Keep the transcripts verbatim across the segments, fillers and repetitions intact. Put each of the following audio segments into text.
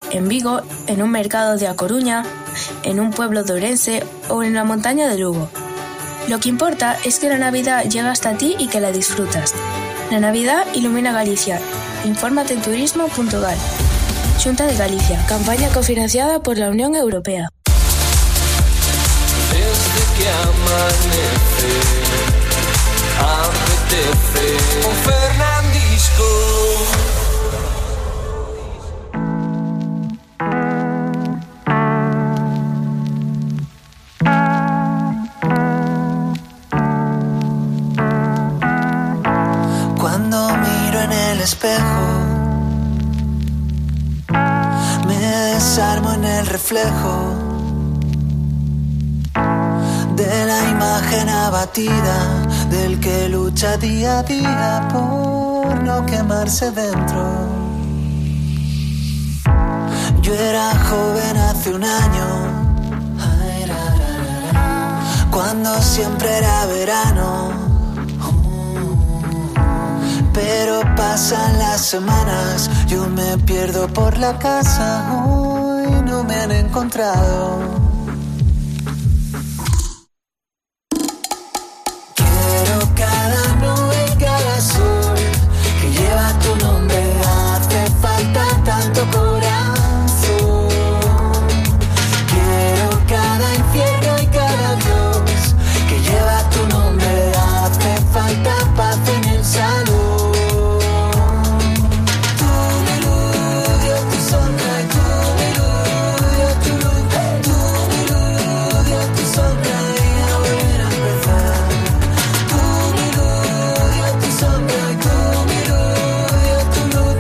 en Vigo, en un mercado de A Coruña, en un pueblo de Ourense o en la montaña de Lugo. Lo que importa es que la Navidad llega hasta ti y que la disfrutas. La Navidad ilumina Galicia. Infórmate en turismo punto gal. Xunta de Galicia. Campaña cofinanciada por la Unión Europea. Desde que amanece, apetece un Fernandisco. Cuando miro en el espejo, me desarmo en el reflejo de la imagen abatida del que lucha día a día por no quemarse dentro. Yo era joven hace un año, cuando siempre era verano, pero pasan las semanas, yo me pierdo por la casa, hoy no me han encontrado. Tanto corazón, quiero cada infierno y cada Dios que lleva tu nombre, hace falta paz en el salón. Tu meludio, tu sombra y tu meludio, tu luz, tu meludio, tu sombra y a volver a empezar. Tu meludio, tu sombra y tu meludio, tu luz,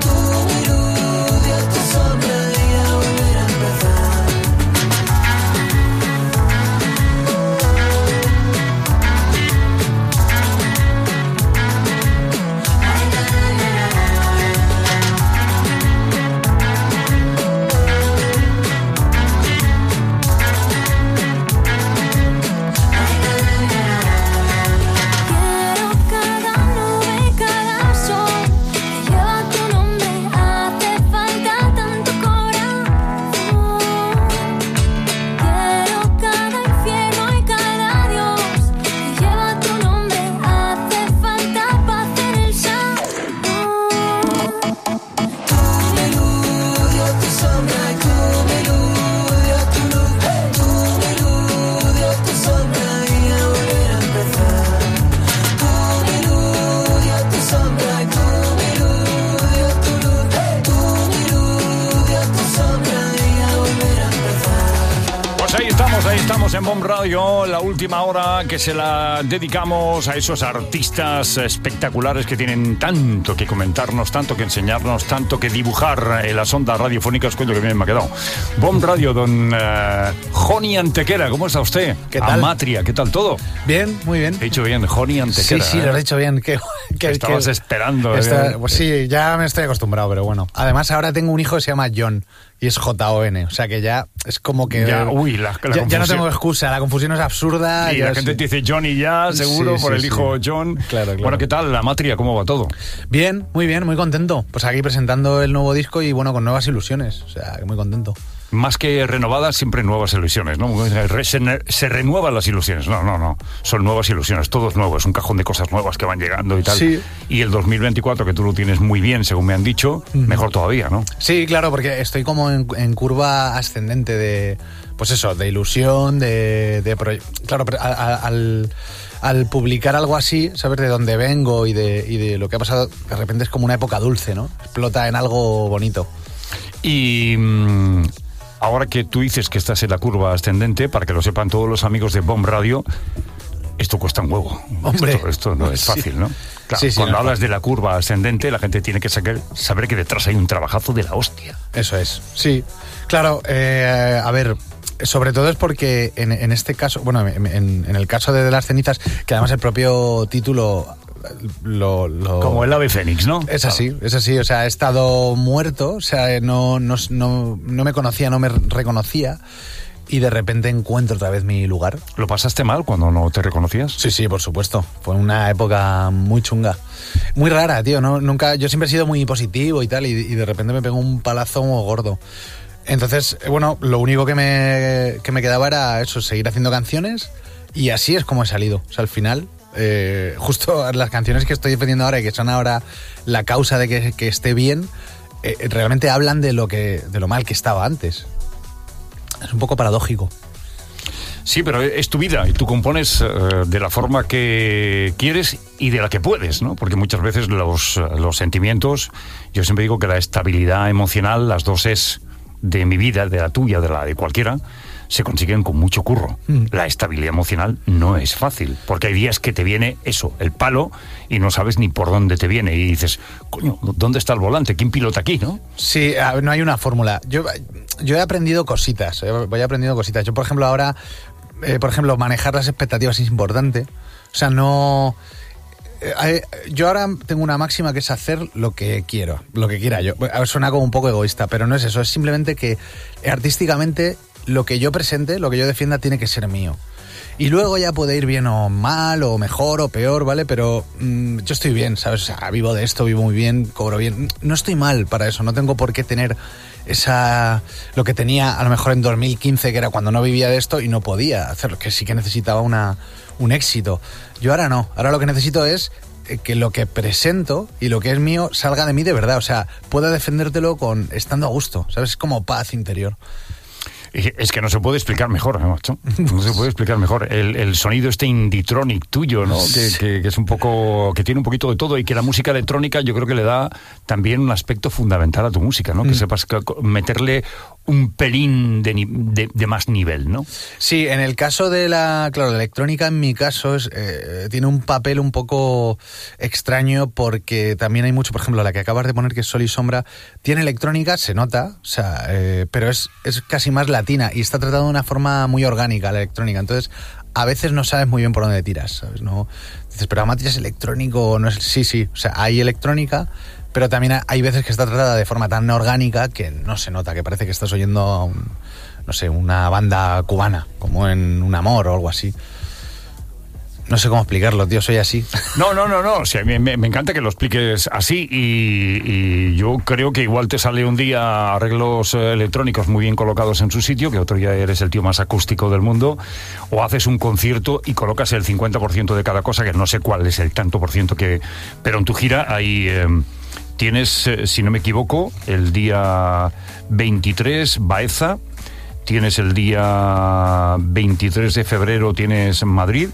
en Bomb Radio, la última hora que se la dedicamos a esos artistas espectaculares que tienen tanto que comentarnos, tanto que enseñarnos, tanto que dibujar en las ondas radiofónicas. Cuento que bien me ha quedado. Bomb Radio, don uh, Joni Antequera, ¿cómo está usted? ¿Qué tal? Amatria, ¿qué tal todo? Bien, muy bien. He dicho bien, Joni Antequera. Sí, sí, ¿eh? Lo he dicho bien. Que, que, Estabas que, esperando. Esta, ¿eh? Pues sí, ya me estoy acostumbrado, pero bueno. Además, ahora tengo un hijo que se llama John y es J O N, o sea que ya es como que... Ya, uy, la, la ya, ya no tengo excusa, la confusión es absurda. Y ya la gente sí. te dice Johnny ya, seguro, sí, por sí, el sí. hijo John. Claro, claro. Bueno, ¿qué tal la Amatria? ¿Cómo va todo? Bien, muy bien, muy contento. Pues aquí presentando el nuevo disco y bueno, con nuevas ilusiones, o sea, que muy contento. Más que renovadas, siempre nuevas ilusiones, ¿no? Se, se renuevan las ilusiones. No, no, no. Son nuevas ilusiones, todo es nuevo. Es un cajón de cosas nuevas que van llegando y tal. Sí. Y el dos mil veinticuatro, que tú lo tienes muy bien, según me han dicho, uh-huh. mejor todavía, ¿no? Sí, claro, porque estoy como en, en curva ascendente de... Pues eso, de ilusión, de... de proye- claro, a, a, al... al publicar algo así, saber de dónde vengo y de, y de lo que ha pasado, de repente es como una época dulce, ¿no? Explota en algo bonito. Y mmm, ahora que tú dices que estás en la curva ascendente, para que lo sepan todos los amigos de Bomb Radio, esto cuesta un huevo. Hombre, esto, esto no es sí. fácil, ¿no? Claro, sí, sí, cuando no hablas es de la curva ascendente, la gente tiene que saber, saber que detrás hay un trabajazo de la hostia. Eso es, sí. Claro, eh, a ver... Sobre todo es porque en, en este caso, bueno, en, en el caso de, de las cenizas, que además el propio título lo... lo como el ave fénix, ¿no? Es así, es así, o sea, he estado muerto, o sea, no, no, no, no me conocía, no me reconocía, y de repente encuentro otra vez mi lugar. ¿Lo pasaste mal cuando no te reconocías? Sí, sí, por supuesto. Fue una época muy chunga. Muy rara, tío. ¿no? Nunca, yo siempre he sido muy positivo y tal, y, y de repente me pegó un palazo gordo. Entonces, bueno, lo único que me, que me quedaba era eso, seguir haciendo canciones, y así es como he salido. O sea, al final, eh, justo las canciones que estoy defendiendo ahora y que son ahora la causa de que, que esté bien, eh, realmente hablan de lo, que, de lo mal que estaba antes. Es un poco paradójico. Sí, pero es tu vida y tú compones uh, de la forma que quieres y de la que puedes, ¿no? Porque muchas veces los, los sentimientos, yo siempre digo que la estabilidad emocional, las dos es de mi vida, de la tuya, de la de cualquiera, se consiguen con mucho curro. Mm. La estabilidad emocional no es fácil, porque hay días que te viene eso, el palo, y no sabes ni por dónde te viene, y dices, coño, ¿dónde está el volante? ¿Quién pilota aquí, no? Sí, no hay una fórmula. Yo, yo he aprendido cositas, eh, voy aprendiendo cositas. Yo, por ejemplo, ahora, eh, por ejemplo, manejar las expectativas es importante. O sea, no... Eh, yo ahora tengo una máxima que es hacer lo que quiero, lo que quiera yo. Suena como un poco egoísta, pero no es eso. Es simplemente que artísticamente lo que yo presente, lo que yo defienda, tiene que ser mío. Y luego ya puede ir bien o mal, o mejor o peor, ¿vale? Pero mmm, yo estoy bien, ¿sabes? O sea, vivo de esto, vivo muy bien, cobro bien. No estoy mal para eso, no tengo por qué tener esa... lo que tenía a lo mejor en dos mil quince, que era cuando no vivía de esto y no podía hacerlo, que sí que necesitaba una, un éxito. Yo ahora no, ahora lo que necesito es que lo que presento y lo que es mío salga de mí de verdad, o sea, pueda defendértelo con estando a gusto, ¿sabes? Es como paz interior. Es que no se puede explicar mejor, ¿eh, macho? No se puede explicar mejor. El, el sonido este indie-tronic tuyo, ¿no? Que, que, que es un poco... que tiene un poquito de todo, y que la música electrónica yo creo que le da también un aspecto fundamental a tu música, ¿no? Mm. Que sepas meterle un pelín de, de, de más nivel, ¿no? Sí, en el caso de la... claro, la electrónica en mi caso es, eh, tiene un papel un poco extraño, porque también hay mucho, por ejemplo, la que acabas de poner, que es Sol y Sombra, tiene electrónica, se nota, o sea, eh, pero es, es casi más latina y está tratada de una forma muy orgánica la electrónica, entonces a veces no sabes muy bien por dónde tiras, ¿sabes? No dices, pero Amatria es electrónico, no es... sí, sí, o sea, hay electrónica, pero también hay veces que está tratada de forma tan orgánica que no se nota, que parece que estás oyendo a un, no sé, una banda cubana, como en Un Amor o algo así. No sé cómo explicarlo, tío, soy así. No, no, no, no, o sea, me, me encanta que lo expliques así, y, y yo creo que igual te sale un día arreglos electrónicos muy bien colocados en su sitio, que otro día eres el tío más acústico del mundo, o haces un concierto y colocas el cincuenta por ciento de cada cosa, que no sé cuál es el tanto por ciento que... Pero en tu gira hay... Eh, tienes, eh, si no me equivoco, el día veintitrés, Baeza, tienes el día veintitrés de febrero, tienes Madrid,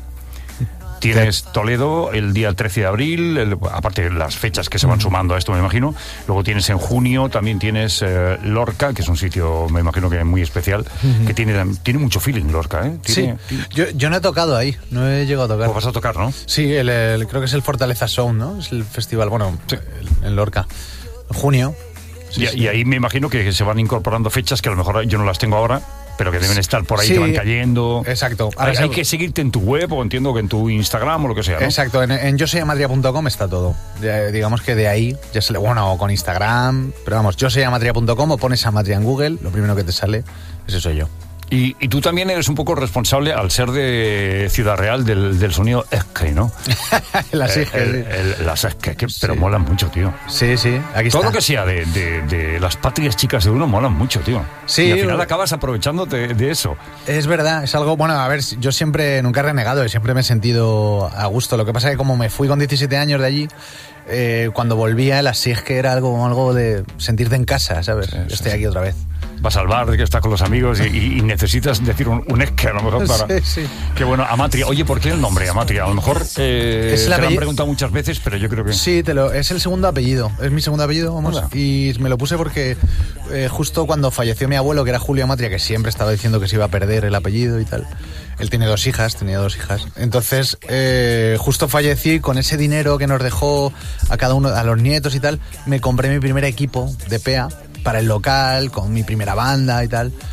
tienes Toledo el día trece de abril, el, aparte de las fechas que se van sumando a esto, me imagino. Luego tienes en junio, también tienes eh, Lorca, que es un sitio, me imagino que muy especial, uh-huh. que tiene, tiene mucho feeling Lorca, ¿eh? Tiene, sí, tiene... Yo, yo no he tocado ahí, no he llegado a tocar. Pues vas a tocar, ¿no? Sí, el, el, creo que es el Fortaleza Sound, ¿no? Es el festival, bueno, sí. el, en Lorca. En junio. Sí, y, sí. y ahí me imagino que se van incorporando fechas que a lo mejor yo no las tengo ahora, pero que deben estar por ahí, sí, que van cayendo. Exacto. Hay, hay que seguirte en tu web, o entiendo que en tu Instagram o lo que sea, ¿no? Exacto, en, en yo soy amatria punto com está todo. Ya, digamos que de ahí ya sale, bueno, o con Instagram, pero vamos, yo soy amatria punto com, o pones Amatria en Google, lo primero que te sale, ese soy yo. Y, y tú también eres un poco responsable, al ser de Ciudad Real, del, del sonido esque, ¿no? Las eh, esque, el, sí. el, Las esque, que, pero sí. molan mucho, tío. Sí, sí, aquí Todo está. lo que sea de, de, de las patrias chicas de uno molan mucho, tío. Sí. Y al final acabas aprovechándote de, de eso. Es verdad, es algo, bueno, a ver, yo siempre, nunca he renegado, siempre me he sentido a gusto. Lo que pasa es que como me fui con diecisiete años de allí, eh, cuando volvía, la esque era algo, algo de sentirte en casa, ¿sabes? Sí, sí, Estoy aquí sí. otra vez. Vas al bar, que estás con los amigos y, y, y necesitas decir un, un esque a lo mejor para... Sí, sí. Qué bueno, Amatria. Oye, ¿por qué el nombre Amatria? A lo mejor eh, es te apellido... lo han preguntado muchas veces, pero yo creo que... Sí, te lo... es el segundo apellido, es mi segundo apellido, vamos. Hola. Y me lo puse porque eh, justo cuando falleció mi abuelo, que era Julio Amatria, que siempre estaba diciendo que se iba a perder el apellido y tal. Él tiene dos hijas, tenía dos hijas. Entonces, eh, justo fallecí, con ese dinero que nos dejó a cada uno, a los nietos y tal, me compré mi primer equipo de P E A para el local, con mi primera banda y tal.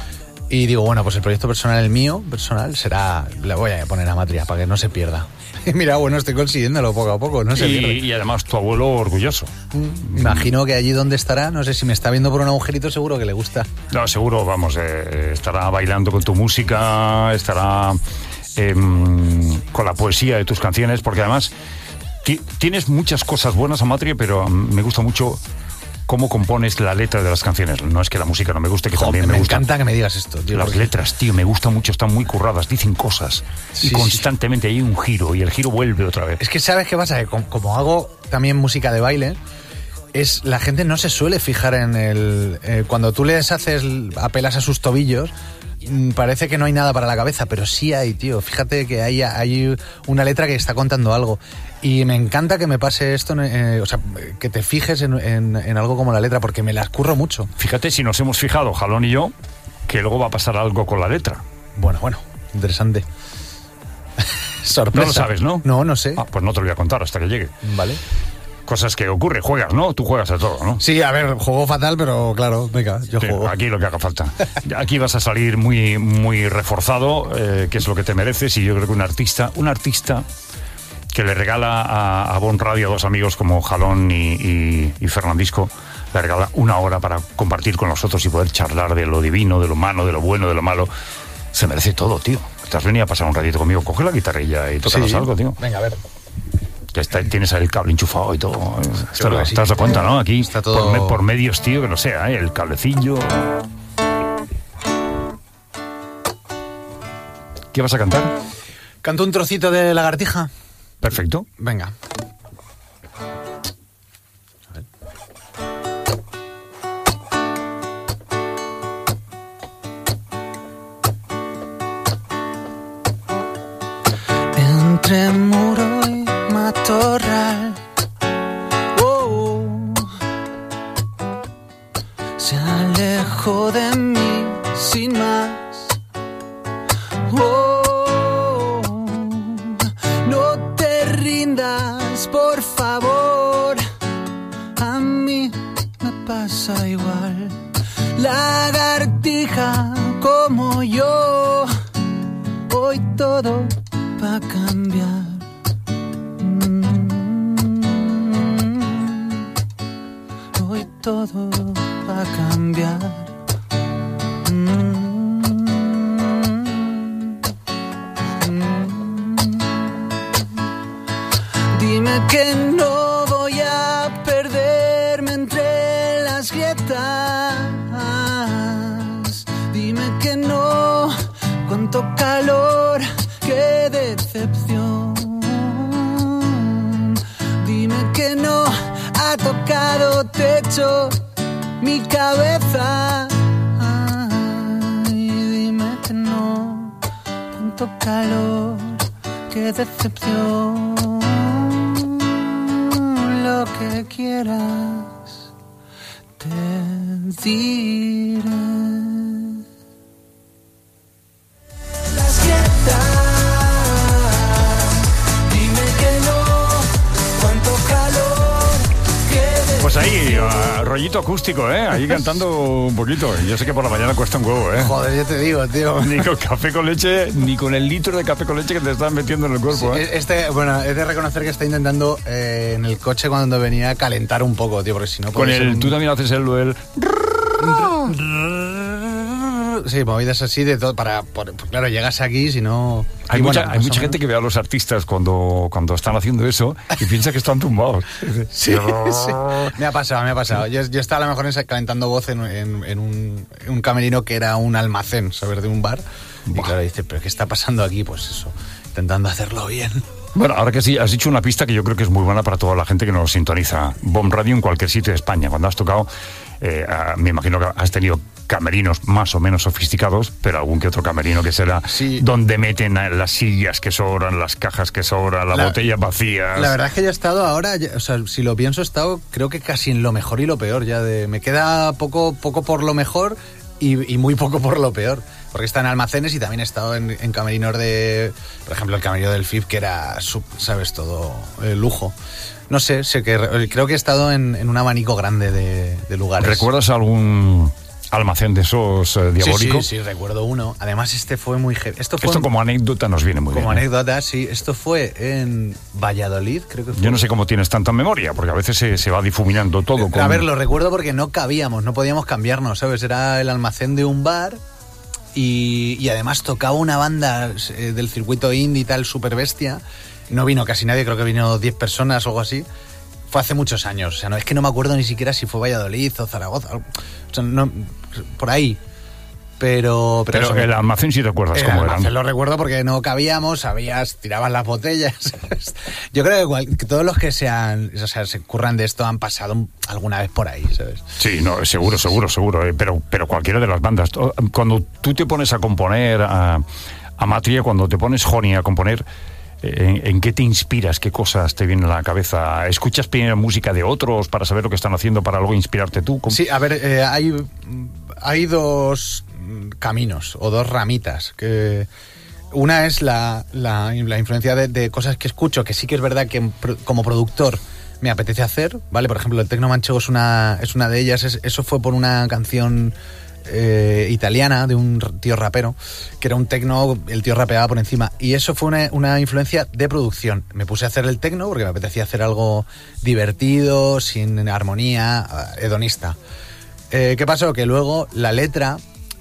Y digo, bueno, pues el proyecto personal, el mío, personal, será... Le voy a poner a Matria para que no se pierda. Y mira, bueno, estoy consiguiéndolo poco a poco, no se y, pierde. y además tu abuelo orgulloso. Mm, imagino que allí donde estará, no sé si me está viendo por un agujerito, seguro que le gusta. No, seguro, vamos, eh, estará bailando con tu música, estará eh, con la poesía de tus canciones, porque además ti- tienes muchas cosas buenas, Amatria, pero um, me gusta mucho cómo compones la letra de las canciones. No es que la música no me guste, que Jo, también me, me gusta. encanta que me digas esto, tío. Las porque- letras, tío, me gusta mucho, están muy curradas, dicen cosas. Sí, y constantemente hay un giro y el giro vuelve otra vez. Es que ¿sabes qué pasa? Que com- como hago también música de baile, es la gente no se suele fijar en el... eh, cuando tú les haces, apelas a sus tobillos, mm, parece que no hay nada para la cabeza, pero sí hay, tío. Fíjate que hay, hay una letra que está contando algo. Y me encanta que me pase esto, eh, o sea, que te fijes en, en- en algo como la letra, porque me las curro mucho. Fíjate si nos hemos fijado, Jalón y yo, que luego va a pasar algo con la letra. Bueno, bueno, interesante. Sorpresa. No lo sabes, ¿no? No, no sé. Ah, pues no te lo voy a contar hasta que llegue. Vale. Cosas que ocurren, juegas, ¿no? Tú juegas a todo, ¿no? Sí, a ver, juego fatal, pero claro, venga, yo Sí, juego. aquí lo que haga falta. Aquí vas a salir muy, muy reforzado, eh, que es lo que te mereces, y yo creo que un artista, un artista que le regala a, a Bon Radio a dos amigos como Jalón y, y, y Fernandisco, le regala una hora para compartir con nosotros y poder charlar de lo divino, de lo humano, de lo bueno, de lo malo. Se merece todo, tío. Te has venido a pasar un ratito conmigo, coge la guitarrilla y tócanos Sí. algo, tío. Venga, a ver. Que está, tienes ahí el cable enchufado y todo. Esto creo lo- que sí. ¿Te has dado cuenta, no? Aquí, Está todo- por, me- por medios, tío, que no sea, ¿eh? El cablecillo. ¿Qué vas a cantar? ¿Canto un trocito de Lagartija? Perfecto. Venga. Entre muro y matorral, oh, se alejó de mí sin más. Oh, no te rindas, por favor. A mí me pasa igual. Lagartija como yo, hoy todo va a cambiar. Mm, hoy todo va a cambiar. Mm, mm. Dime que no voy a perderme entre las grietas. Dime que no, cuánto calor, qué decepción. Dime que no ha tocado techo mi cabeza. Ay, dime que no, tanto calor, qué decepción. Lo que quieras te diré. Las grietas, dime que no, cuánto calor, qué Pues ahí, uh, rollito acústico, ¿eh? Ahí cantando un poquito. Yo sé que por la mañana cuesta un huevo, ¿eh? Joder, yo te digo, tío. Ni con café con leche, ni con el litro de café con leche que te están metiendo en el cuerpo, ¿eh? Este, bueno, he de reconocer que está intentando eh, en el coche cuando venía a calentar un poco, tío, porque si no Con puede ser el, un- tú también haces el, el... Sí, movidas así de todo para, por- pues claro, llegas aquí si no. Hay y mucha, bueno, hay más mucha o gente menos- que ve a los artistas cuando, cuando están haciendo eso y piensa que están tumbados. Sí, sí. Me ha pasado, me ha pasado. Yo, yo estaba a lo mejor en esa- calentando voz en, en- en un, en un camerino que era un almacén, ¿sabes? De un bar. Y claro, dices, ¿pero qué está pasando aquí? Pues eso, intentando hacerlo bien. Bueno, ahora que sí, has dicho una pista que yo creo que es muy buena para toda la gente que nos sintoniza. Bomb Radio en cualquier sitio de España. Cuando has tocado, eh, ah, me imagino que has tenido camerinos más o menos sofisticados, pero algún que otro camerino que será Sí. donde meten a las sillas que sobran, las cajas que sobran, las La- botellas vacías. La verdad es que yo he estado ahora, ya- o sea, si lo pienso, he estado creo que casi en lo mejor y lo peor. Ya de, me queda poco, poco por lo mejor y, y muy poco por lo peor. Porque está en almacenes y también he estado en, en camerinos de, por ejemplo, el camerino del F I P, que era, sub- sabes, todo eh, lujo. No sé, sé que re- creo que he estado en, en un abanico grande de, de lugares. ¿Recuerdas algún almacén de esos eh, diabólicos. Sí, sí, sí, recuerdo uno. Además, este fue muy heavy. Esto, fue Esto como anécdota nos viene muy como bien. ¿eh? anécdota, sí. Esto fue en Valladolid, creo que fue. Yo no sé cómo tienes tanta memoria, porque a veces se, se va difuminando todo. Con... A ver, lo recuerdo porque no cabíamos, no podíamos cambiarnos, ¿sabes? Era el almacén de un bar y, y además tocaba una banda eh, del circuito indie y tal, super bestia. No vino casi nadie, creo que vino diez personas o algo así. Fue hace muchos años, o sea, no es que no me acuerdo ni siquiera si fue Valladolid o Zaragoza, o sea, no, por ahí. Pero, pero, Pero eso, el almacén sí recuerdas el cómo almacén eran. lo recuerdo porque no cabíamos, sabías, tirabas las botellas. Yo creo que, igual, que todos los que sean, o sea, se curran de esto han pasado alguna vez por ahí, ¿sabes? Sí, no, seguro, seguro, seguro. eh, Pero, pero cualquiera de las bandas. To- Cuando tú te pones a componer a, a Matria, cuando te pones Honey a componer, ¿en, en qué te inspiras? ¿Qué cosas te vienen a la cabeza? ¿Escuchas primero música de otros para saber lo que están haciendo para luego inspirarte tú? ¿Cómo? Sí, a ver, eh, hay, hay dos caminos o dos ramitas. Que una es la, la, la influencia de, de cosas que escucho, que sí que es verdad que pro- como productor me apetece hacer, ¿vale? Por ejemplo, el tecno manchego es una, es una de ellas. Es, eso fue por una canción eh, italiana de un tío rapero, que era un tecno, el tío rapeaba por encima. Y eso fue una, una influencia de producción. Me puse a hacer el tecno porque me apetecía hacer algo divertido, sin armonía, hedonista. Eh, ¿Qué pasó? Que luego la letra,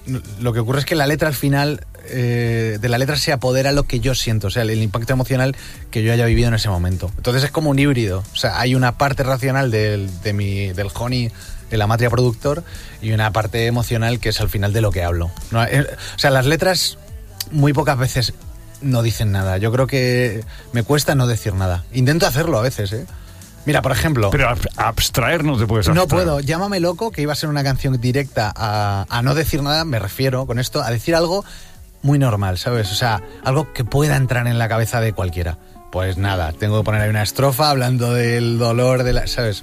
lo que ocurre es que la letra al final, eh, de la letra se apodera lo que yo siento, o sea, el, el impacto emocional que yo haya vivido en ese momento. Entonces es como un híbrido, o sea, hay una parte racional del, de mi, del Honey, de la Matria productor, y una parte emocional que es al final de lo que hablo. No, eh, o sea, las letras muy pocas veces no dicen nada. Yo creo que me cuesta no decir nada. Intento hacerlo a veces, ¿eh? Mira, por ejemplo... Pero ab- abstraer no te puedes No abstraer. puedo. Llámame loco, que iba a ser una canción directa a, a no decir nada, me refiero con esto, a decir algo muy normal, ¿sabes? O sea, algo que pueda entrar en la cabeza de cualquiera. Pues nada, tengo que poner ahí una estrofa hablando del dolor, de la, ¿sabes?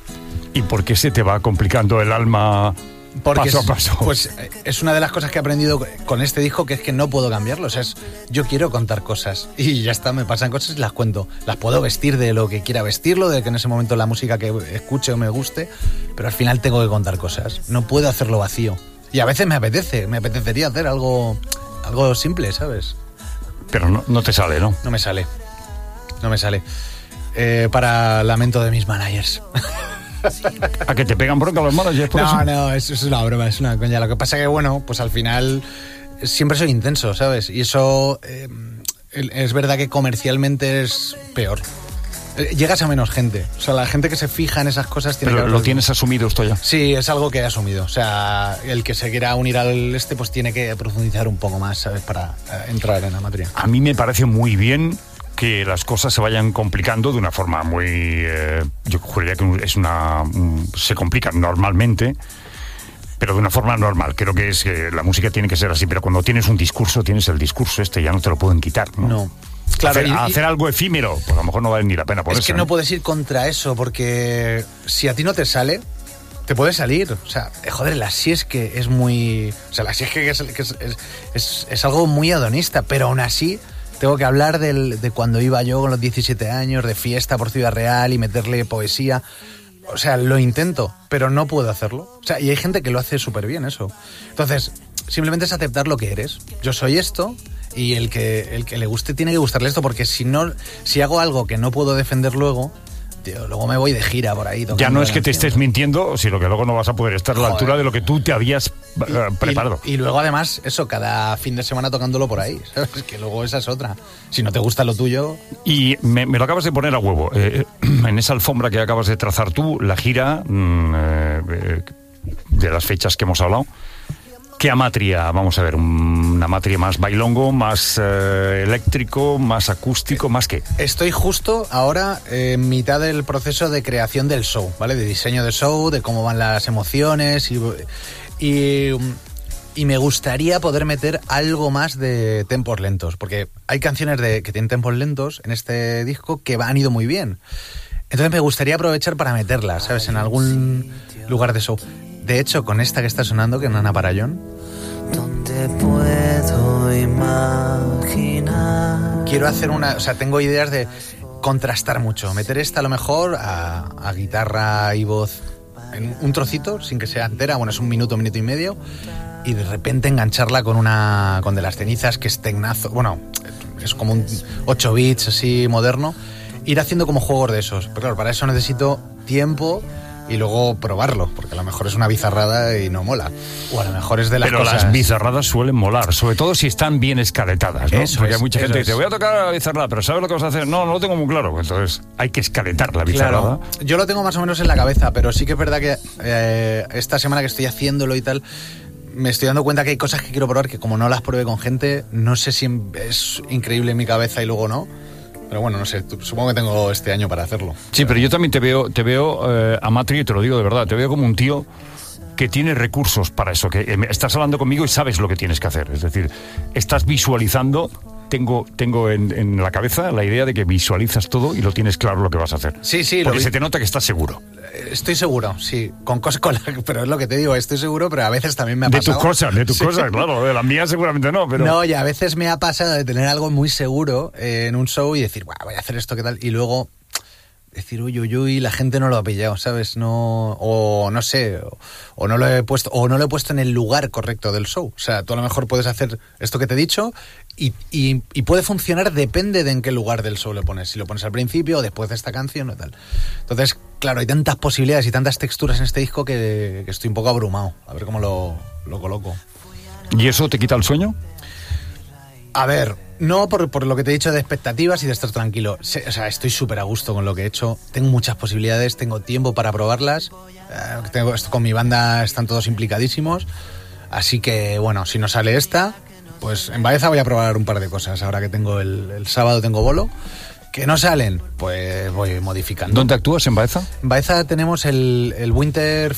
¿Y por qué se te va complicando el alma Porque paso a es, paso? Pues es una de las cosas que he aprendido con este disco, que es que no puedo cambiarlo. O sea, es, yo quiero contar cosas y ya está, me pasan cosas y las cuento. Las puedo vestir de lo que quiera vestirlo, de que en ese momento la música que escuche o me guste, pero al final tengo que contar cosas. No puedo hacerlo vacío. Y a veces me apetece, me apetecería hacer algo, algo simple, ¿sabes? Pero no, no te sale, ¿no? No me sale. No me sale. Eh, para lamento de mis managers. ¿A que te pegan bronca los managers por No, eso? no, eso es una broma, es una coña. Lo que pasa que, bueno, pues al final siempre soy intenso, ¿sabes? Y eso eh, es verdad que comercialmente es peor. Eh, Llegas a menos gente. O sea, la gente que se fija en esas cosas tiene Pero que lo tienes asumido esto ya. Sí, es algo que he asumido. O sea, el que se quiera unir al este, pues tiene que profundizar un poco más, ¿sabes? Para eh, entrar en la materia. A mí me parece muy bien que las cosas se vayan complicando de una forma muy... Eh, yo juraría que es una... un- se complican normalmente, pero de una forma normal. Creo que es que la música tiene que ser así, pero cuando tienes un discurso, tienes el discurso este, ya no te lo pueden quitar, ¿no? No. Claro, hacer, y- y- hacer algo efímero, pues a lo mejor no vale ni la pena por es eso. que no ¿eh? puedes ir contra eso, porque si a ti no te sale, te puede salir. O sea, eh, joder, la sí es que es muy... O sea, la sí es que es, que es, es- es- es algo muy hedonista, pero aún así tengo que hablar del, de cuando iba yo con los diecisiete años, de fiesta por Ciudad Real y meterle poesía. O sea, lo intento, pero no puedo hacerlo. O sea, y hay gente que lo hace súper bien eso. Entonces, simplemente es aceptar lo que eres. Yo soy esto, y el que, el que le guste tiene que gustarle esto, porque si no, si hago algo que no puedo defender luego, tío, luego me voy de gira por ahí. Ya tocando no es que te canciones. estés mintiendo, sino que luego no vas a poder estar a la Joder. altura de lo que tú te habías Y- eh, preparado. Y, y luego además, eso, cada fin de semana tocándolo por ahí, ¿sabes? Que luego esa es otra. Si no te gusta lo tuyo... Y me, me lo acabas de poner a huevo. Eh, en esa alfombra que acabas de trazar tú, la gira mm, eh, eh, de las fechas que hemos hablado, ¿qué amatria? Vamos a ver, un- una amatria más bailongo, más eh, eléctrico, más acústico, más qué. Estoy justo ahora en mitad del proceso de creación del show, ¿vale? De diseño de show, de cómo van las emociones y... y Y me gustaría poder meter algo más de tempos lentos, porque hay canciones de, que tienen tempos lentos en este disco que han ido muy bien. Entonces me gustaría aprovechar para meterlas, ¿sabes? En algún lugar de show. De hecho, con esta que está sonando, que es Nana Parayón, Donde puedo imaginar. quiero hacer una... O sea, tengo ideas de contrastar mucho. Meter esta a lo mejor a, a guitarra y voz en un trocito, sin que sea entera, bueno, es un minuto, minuto y medio, y de repente engancharla con una con de las cenizas, que es tecnazo, bueno, es como un ocho bits así moderno, ir haciendo como juegos de esos. Pero claro, para eso necesito tiempo y luego probarlo, porque a lo mejor es una bizarrada y no mola. O a lo mejor es de las Pero cosas... las bizarradas suelen molar, sobre todo si están bien escaletadas, ¿no? Eso Porque es, hay mucha gente que eso dice, es. voy a tocar la bizarrada, pero ¿sabes lo que vas a hacer? No, no lo tengo muy claro. Entonces hay que escaletar la bizarrada. Claro, yo lo tengo más o menos en la cabeza, pero sí que es verdad que eh, esta semana que estoy haciéndolo y tal, me estoy dando cuenta que hay cosas que quiero probar que como no las pruebe con gente, no sé si es increíble en mi cabeza y luego no. Pero bueno, no sé, supongo que tengo este año para hacerlo. Sí, pero yo también te veo, te veo eh, Amatri, te lo digo de verdad, te veo como un tío que tiene recursos para eso, que eh, estás hablando conmigo y sabes lo que tienes que hacer. Es decir, estás visualizando, tengo, tengo en, en la cabeza la idea de que visualizas todo y lo tienes claro lo que vas a hacer. Sí, sí, lo Porque vi- se te nota que estás seguro. Estoy seguro, sí, con cosas, con la- pero es lo que te digo, estoy seguro, pero a veces también me ha De pasado. tus cosas, de tus Sí. cosas, claro, de las mías seguramente no, pero... No, y a veces me ha pasado de tener algo muy seguro eh, en un show y decir, "Buah, voy a hacer esto, ¿qué tal?" Y luego decir, uy, uy, uy, la gente no lo ha pillado, ¿sabes? No, o no sé, o, o no lo he puesto, o no lo he puesto en el lugar correcto del show. O sea, tú a lo mejor puedes hacer esto que te he dicho y, y, y puede funcionar, depende de en qué lugar del show lo pones. Si lo pones al principio o después de esta canción o tal. Entonces, claro, hay tantas posibilidades y tantas texturas en este disco que, que estoy un poco abrumado. A ver cómo lo, lo coloco. ¿Y eso te quita el sueño? A ver, no por, por lo que te he dicho de expectativas y de estar tranquilo. Se- o sea, estoy súper a gusto con lo que he hecho. Tengo muchas posibilidades, tengo tiempo para probarlas. Eh, tengo, esto, con mi banda están todos implicadísimos. Así que, bueno, si no sale esta, pues en Baeza voy a probar un par de cosas. Ahora que tengo el, el sábado tengo bolo. Que no salen, pues voy modificando. ¿Dónde actúas, en Baeza? En Baeza tenemos el, el Winter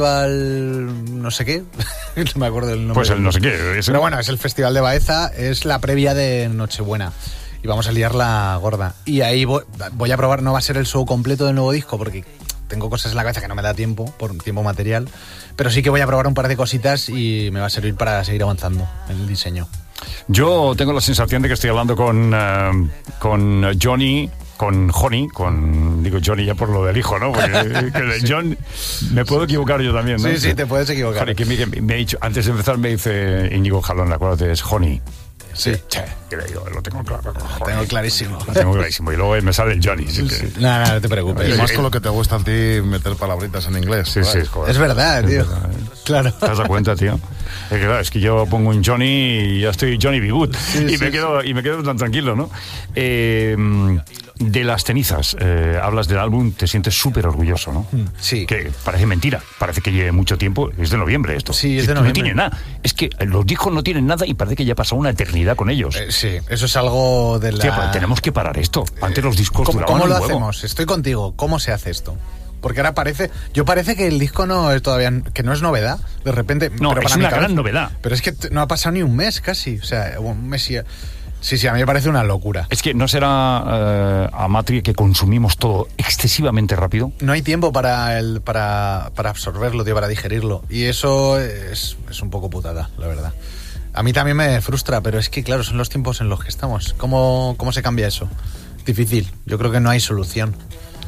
Festival, no sé qué, no me acuerdo del nombre. Pues el no sé qué. ese- Pero bueno, es el Festival de Baeza, es la previa de Nochebuena. Y vamos a liarla gorda. Y ahí voy, voy a probar, no va a ser el show completo del nuevo disco, porque tengo cosas en la cabeza que no me da tiempo, por tiempo material. Pero sí que voy a probar un par de cositas y me va a servir para seguir avanzando en el diseño. Yo tengo la sensación de que estoy hablando con, eh, con Johnny, con Johnny, con, digo Johnny ya por lo del hijo, ¿no? Porque que de John, me puedo equivocar yo también, ¿no? Sí, sí, te puedes equivocar. Johnny, que me, que me ha dicho, antes de empezar me dice Íñigo Jalón, acuérdate, es Johnny. Sí. Che, que le digo, lo tengo claro. Lo tengo clarísimo. Lo tengo clarísimo. Y luego me sale el Johnny. así que- No, no, no te preocupes. Y más con lo que te gusta a ti meter palabritas en inglés. Sí, sí, joder. Es verdad, Es tío. verdad. Claro. ¿Te has dado cuenta, tío? Es que, claro, es que yo pongo un Johnny y ya estoy Johnny B. Good. y, sí, me quedo, y me quedo tan tranquilo, ¿no? Eh, de las cenizas, eh, hablas del álbum, te sientes súper orgulloso, ¿no? Sí. Que parece mentira, parece que lleve mucho tiempo. Es de noviembre esto. Sí, es de No noviembre. tiene nada. Es que los discos no tienen nada y parece que ya ha pasado una eternidad con ellos. Eh, sí, eso es algo de la... Tío, pero tenemos que parar esto. Antes los discos ¿Cómo, duraban cómo lo un huevo. hacemos? Estoy contigo. ¿Cómo se hace esto? Porque ahora parece... Yo parece que el disco no es todavía... Que no es novedad. De repente... No, pero es para mi una cabeza- gran novedad. Pero es que t- no ha pasado ni un mes casi. O sea, un mes y... Sí, sí, a mí me parece una locura. Es que no será eh, Amatri que consumimos todo excesivamente rápido. No hay tiempo para, el, para, para absorberlo, tío, para digerirlo. Y eso es, es un poco putada, la verdad. A mí también me frustra, pero es que, claro, son los tiempos en los que estamos. ¿Cómo, cómo se cambia eso? Difícil. Yo creo que no hay solución.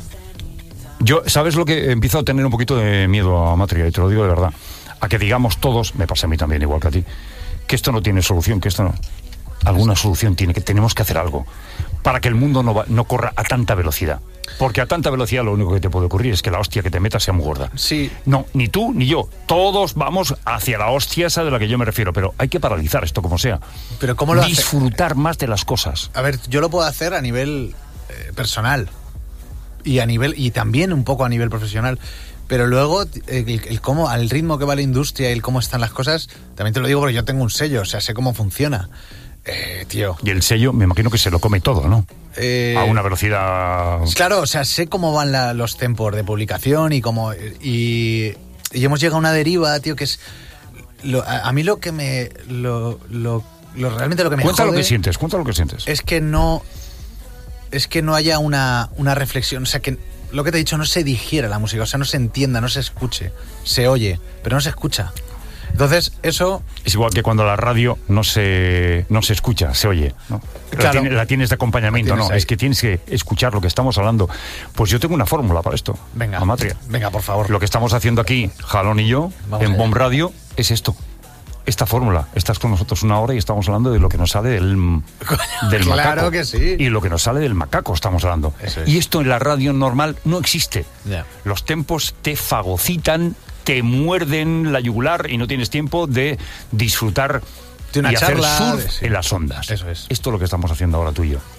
Yo, ¿sabes lo que empiezo a tener un poquito de miedo a Amatri? Y te lo digo de verdad. A que digamos todos, me pasa a mí también igual que a ti, que esto no tiene solución, que esto no... Alguna solución tiene, que tenemos que hacer algo para que el mundo no, va- no corra a tanta velocidad. Porque a tanta velocidad lo único que te puede ocurrir es que la hostia que te metas sea muy gorda. Sí. No, ni tú ni yo. Todos vamos hacia la hostia esa de la que yo me refiero. Pero hay que paralizar esto como sea. Pero ¿cómo lo hace? Disfrutar más de las cosas. A ver, yo lo puedo hacer a nivel eh, personal y a nivel y también un poco a nivel profesional, pero luego eh, el, el cómo, al ritmo que va la industria y el cómo están las cosas, también te lo digo porque yo tengo un sello, o sea, sé cómo funciona. Eh, tío. Y el sello, me imagino que se lo come todo, ¿no? Eh, A una velocidad... Claro, o sea, sé cómo van la- los tempos de publicación y cómo y, y hemos llegado a una deriva, tío, que es lo- a, a mí lo que me lo, lo, lo- realmente lo que me Cuenta lo jode que sientes, cuenta lo que sientes. es que no es que no haya una, una reflexión, o sea, que lo que te he dicho no se digiera la música, o sea, no se entienda, no se escuche, se oye, pero no se escucha. Entonces, eso... Es igual que cuando la radio no se, no se escucha, se oye, ¿no? Claro. La, tiene- la tienes de acompañamiento, La tienes no, ahí. es que tienes que escuchar lo que estamos hablando. Pues yo tengo una fórmula para esto, Venga, Amatria. venga, por favor. Lo que estamos haciendo aquí, Jalón y yo, Vamos en allá. Bomb Radio, es esto. Esta fórmula. Estás con nosotros una hora y estamos hablando de lo que nos sale del, del Claro macaco. que sí. Y lo que nos sale del macaco estamos hablando. Eso es. Y esto en la radio normal no existe. Ya. Los tempos te fagocitan, te muerden la yugular y no tienes tiempo de disfrutar De una y charla, hacer surf de- sí. en las ondas. Eso es. Esto es lo que estamos haciendo ahora tú y yo.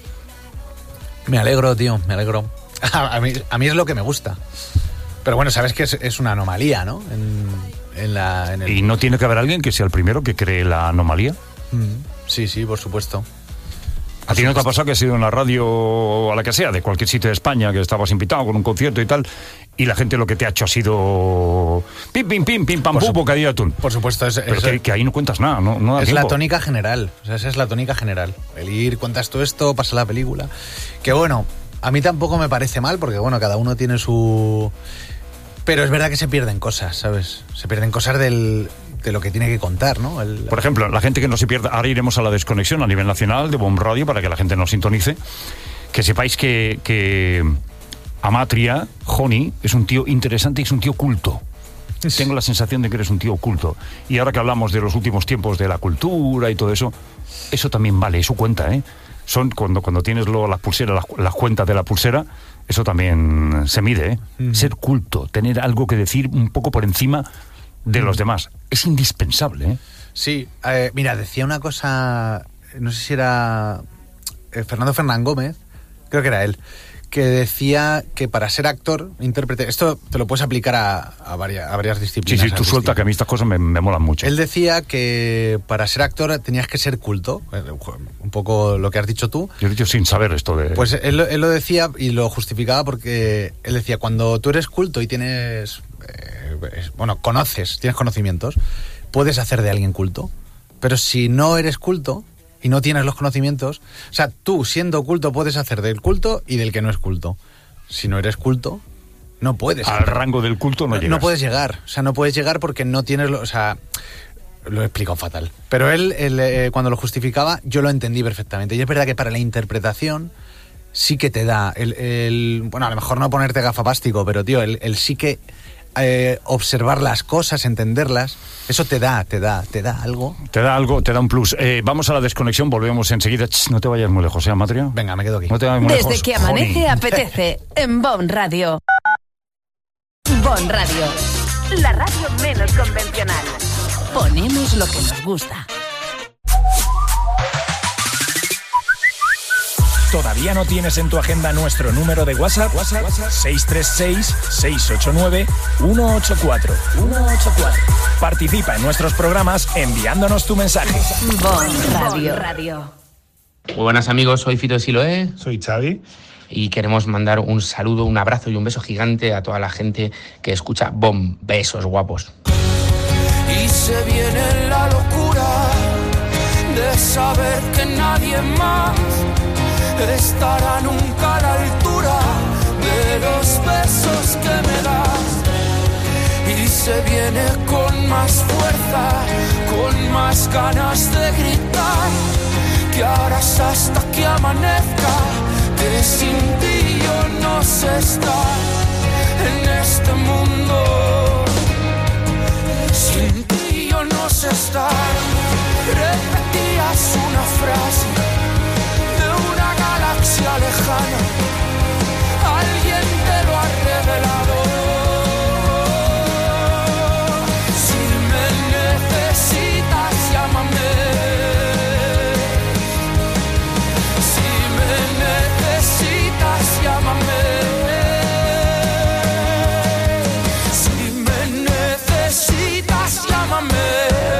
Me alegro, tío, me alegro. A mí, a mí es lo que me gusta. Pero bueno, sabes que es, es una anomalía, ¿no? En, en la... En el... Y no tiene que haber alguien que sea el primero que cree la anomalía. Mm, sí, sí, por supuesto. ¿A ti no te ha pasado que has ido en la radio o a la que sea, de cualquier sitio de España, que estabas invitado con un concierto y tal, y la gente lo que te ha hecho ha sido pim, pim, pim, pim, pam, Por pum, su- bocadillo de atún? Por supuesto, es, Pero es- que, que ahí no cuentas nada, no, no da es tiempo. la tónica general. O sea, esa es la tónica general. El ir, cuentas tú esto, pasa la película. Que bueno, a mí tampoco me parece mal, porque bueno, cada uno tiene su... Pero es verdad que se pierden cosas, ¿sabes? Se pierden cosas del, de lo que tiene que contar, ¿no? El- Por ejemplo, la gente que no se pierda, ahora iremos a la desconexión a nivel nacional de Bomb Radio para que la gente nos sintonice. Que sepáis que, que Amatria, Joni, es un tío interesante y es un tío culto. Tengo la sensación de que eres un tío culto. Y ahora que hablamos de los últimos tiempos de la cultura y todo eso, eso también vale, eso cuenta, ¿eh? Son cuando, cuando tienes luego las pulseras, las, las cuentas de la pulsera, eso también se mide, ¿eh? Ujú. Ser culto, tener algo que decir un poco por encima de los demás, es indispensable, ¿eh? Sí, eh, mira, decía una cosa, no sé si era eh, Fernando Fernán Gómez, creo que era él, que decía que para ser actor, intérprete, esto te lo puedes aplicar a, a, varias, a varias Sí, disciplinas. sí, tú suelta que a mí estas cosas me, me molan mucho. Él decía que para ser actor tenías que ser culto, eh, un poco lo que has dicho tú. Yo he dicho sin saber esto de... Pues él, lo- él lo decía y lo justificaba porque él decía, cuando tú eres culto y tienes, eh, es- bueno, conoces, tienes conocimientos, puedes hacer de alguien culto. Pero si no eres culto y no tienes los conocimientos, o sea, tú siendo culto puedes hacer del culto y del que no es culto. Si no eres culto, no puedes. al rango del culto no no, llegas. no puedes llegar, o sea, no puedes llegar porque no tienes, lo, o sea, lo he explicado fatal. Pero él, él, eh, cuando lo justificaba, yo lo entendí perfectamente. Y es verdad que para la interpretación sí que te da el, el- bueno, a lo mejor no ponerte gafapástico, pero tío, el, el sí que eh, observar las cosas, entenderlas, eso te da, te da, te da algo. Te da algo, te da un plus. Eh, vamos a la desconexión, volvemos enseguida. Ch, no te vayas muy lejos, ¿eh, Amatria? Venga, me quedo aquí. No te vayas muy Desde lejos. que amanece Joni. apetece en Bon Radio. Bon Radio. La radio menos convencional. Ponemos lo que nos gusta. ¿Todavía no tienes en tu agenda nuestro número de WhatsApp? WhatsApp seis tres seis, seis ocho nueve, uno ocho cuatro. Participa en nuestros programas enviándonos tu mensaje. Bon Radio. Radio. Muy buenas amigos, soy Fito de Siloé Soy Xavi. y queremos mandar un saludo, un abrazo y un beso gigante a toda la gente que escucha BOM. Besos guapos. Y se viene la locura de saber que nadie más estará nunca a la altura de los besos que me das. Y se viene con más fuerza, con más ganas de gritar, que harás hasta que amanezca, que sin ti yo no sé estar en este mundo. Sin ti yo no sé estar. Repetías una frase de una galaxia lejana. Alguien te lo ha revelado. Si me necesitas, llámame. Si me necesitas, llámame. Si me necesitas, llámame.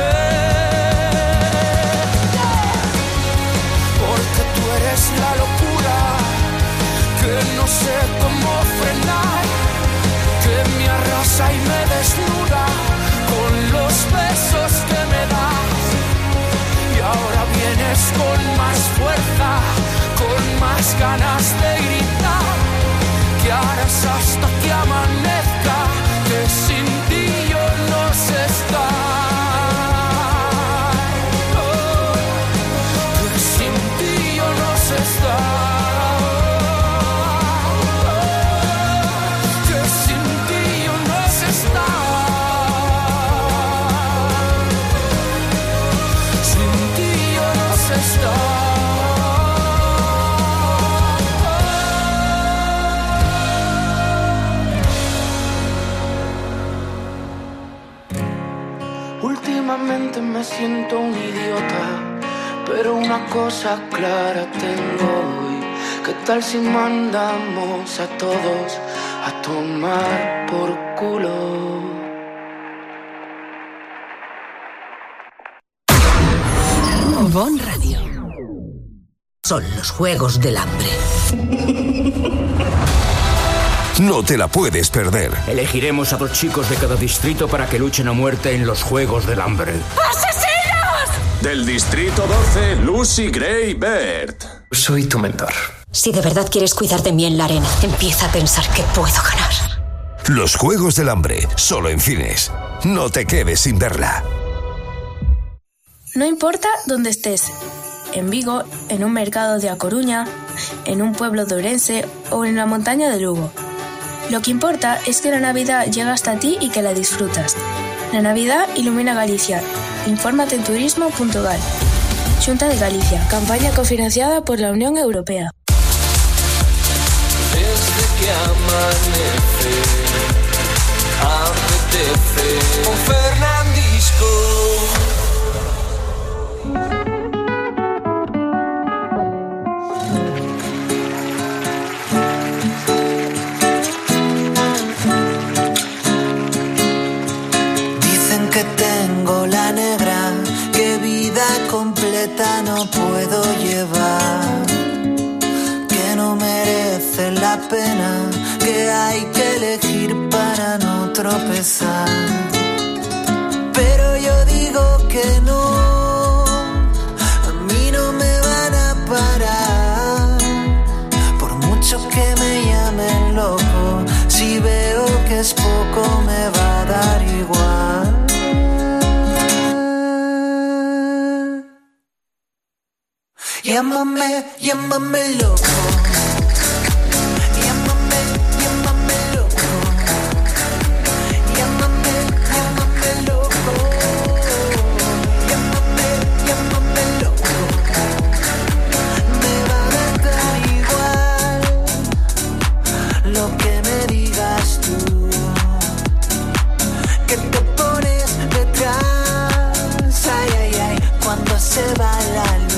Porque tú eres la locura que no sé cómo frenar, que me arrasa y me desnuda con los besos que me das. Y ahora vienes con más fuerza, con más ganas de gritar, que harás hasta que amanezca, que sin ti yo no sé estar. siento un idiota, pero una cosa clara tengo hoy. ¿Qué tal si mandamos a todos a tomar por culo? Bon Radio. Son los Juegos del Hambre. No te la puedes perder. Elegiremos a dos chicos de cada distrito para que luchen a muerte en los Juegos del Hambre. ¡Asesinos! Del distrito doce, Lucy Gray Bird. Soy tu mentor. Si de verdad quieres cuidar de mí en la arena, empieza a pensar que puedo ganar. Los Juegos del Hambre, solo en cines. No te quedes sin verla. No importa dónde estés, en Vigo, en un mercado de A Coruña, en un pueblo de Ourense o en la montaña de Lugo. Lo que importa es que la Navidad llega hasta ti y que la disfrutas. La Navidad ilumina Galicia. Infórmate en turismo punto gal. Xunta de Galicia. Campaña cofinanciada por la Unión Europea. Desde que amanece, apetece un Fernandisco. Que tengo la negra, que vida completa no puedo llevar, que no merece la pena, que hay que elegir para no tropezar. Pero yo digo que no, a mí no me van a parar, por mucho que me llamen loco, si veo que es poco me va a dar igual. Llámame, llámame loco. Llámame, llámame loco. Llámame, llámame loco. Llámame, llámame loco. Me va a dar igual lo que me digas tú. Que te pones detrás, ay, ay, ay, cuando se va la luz.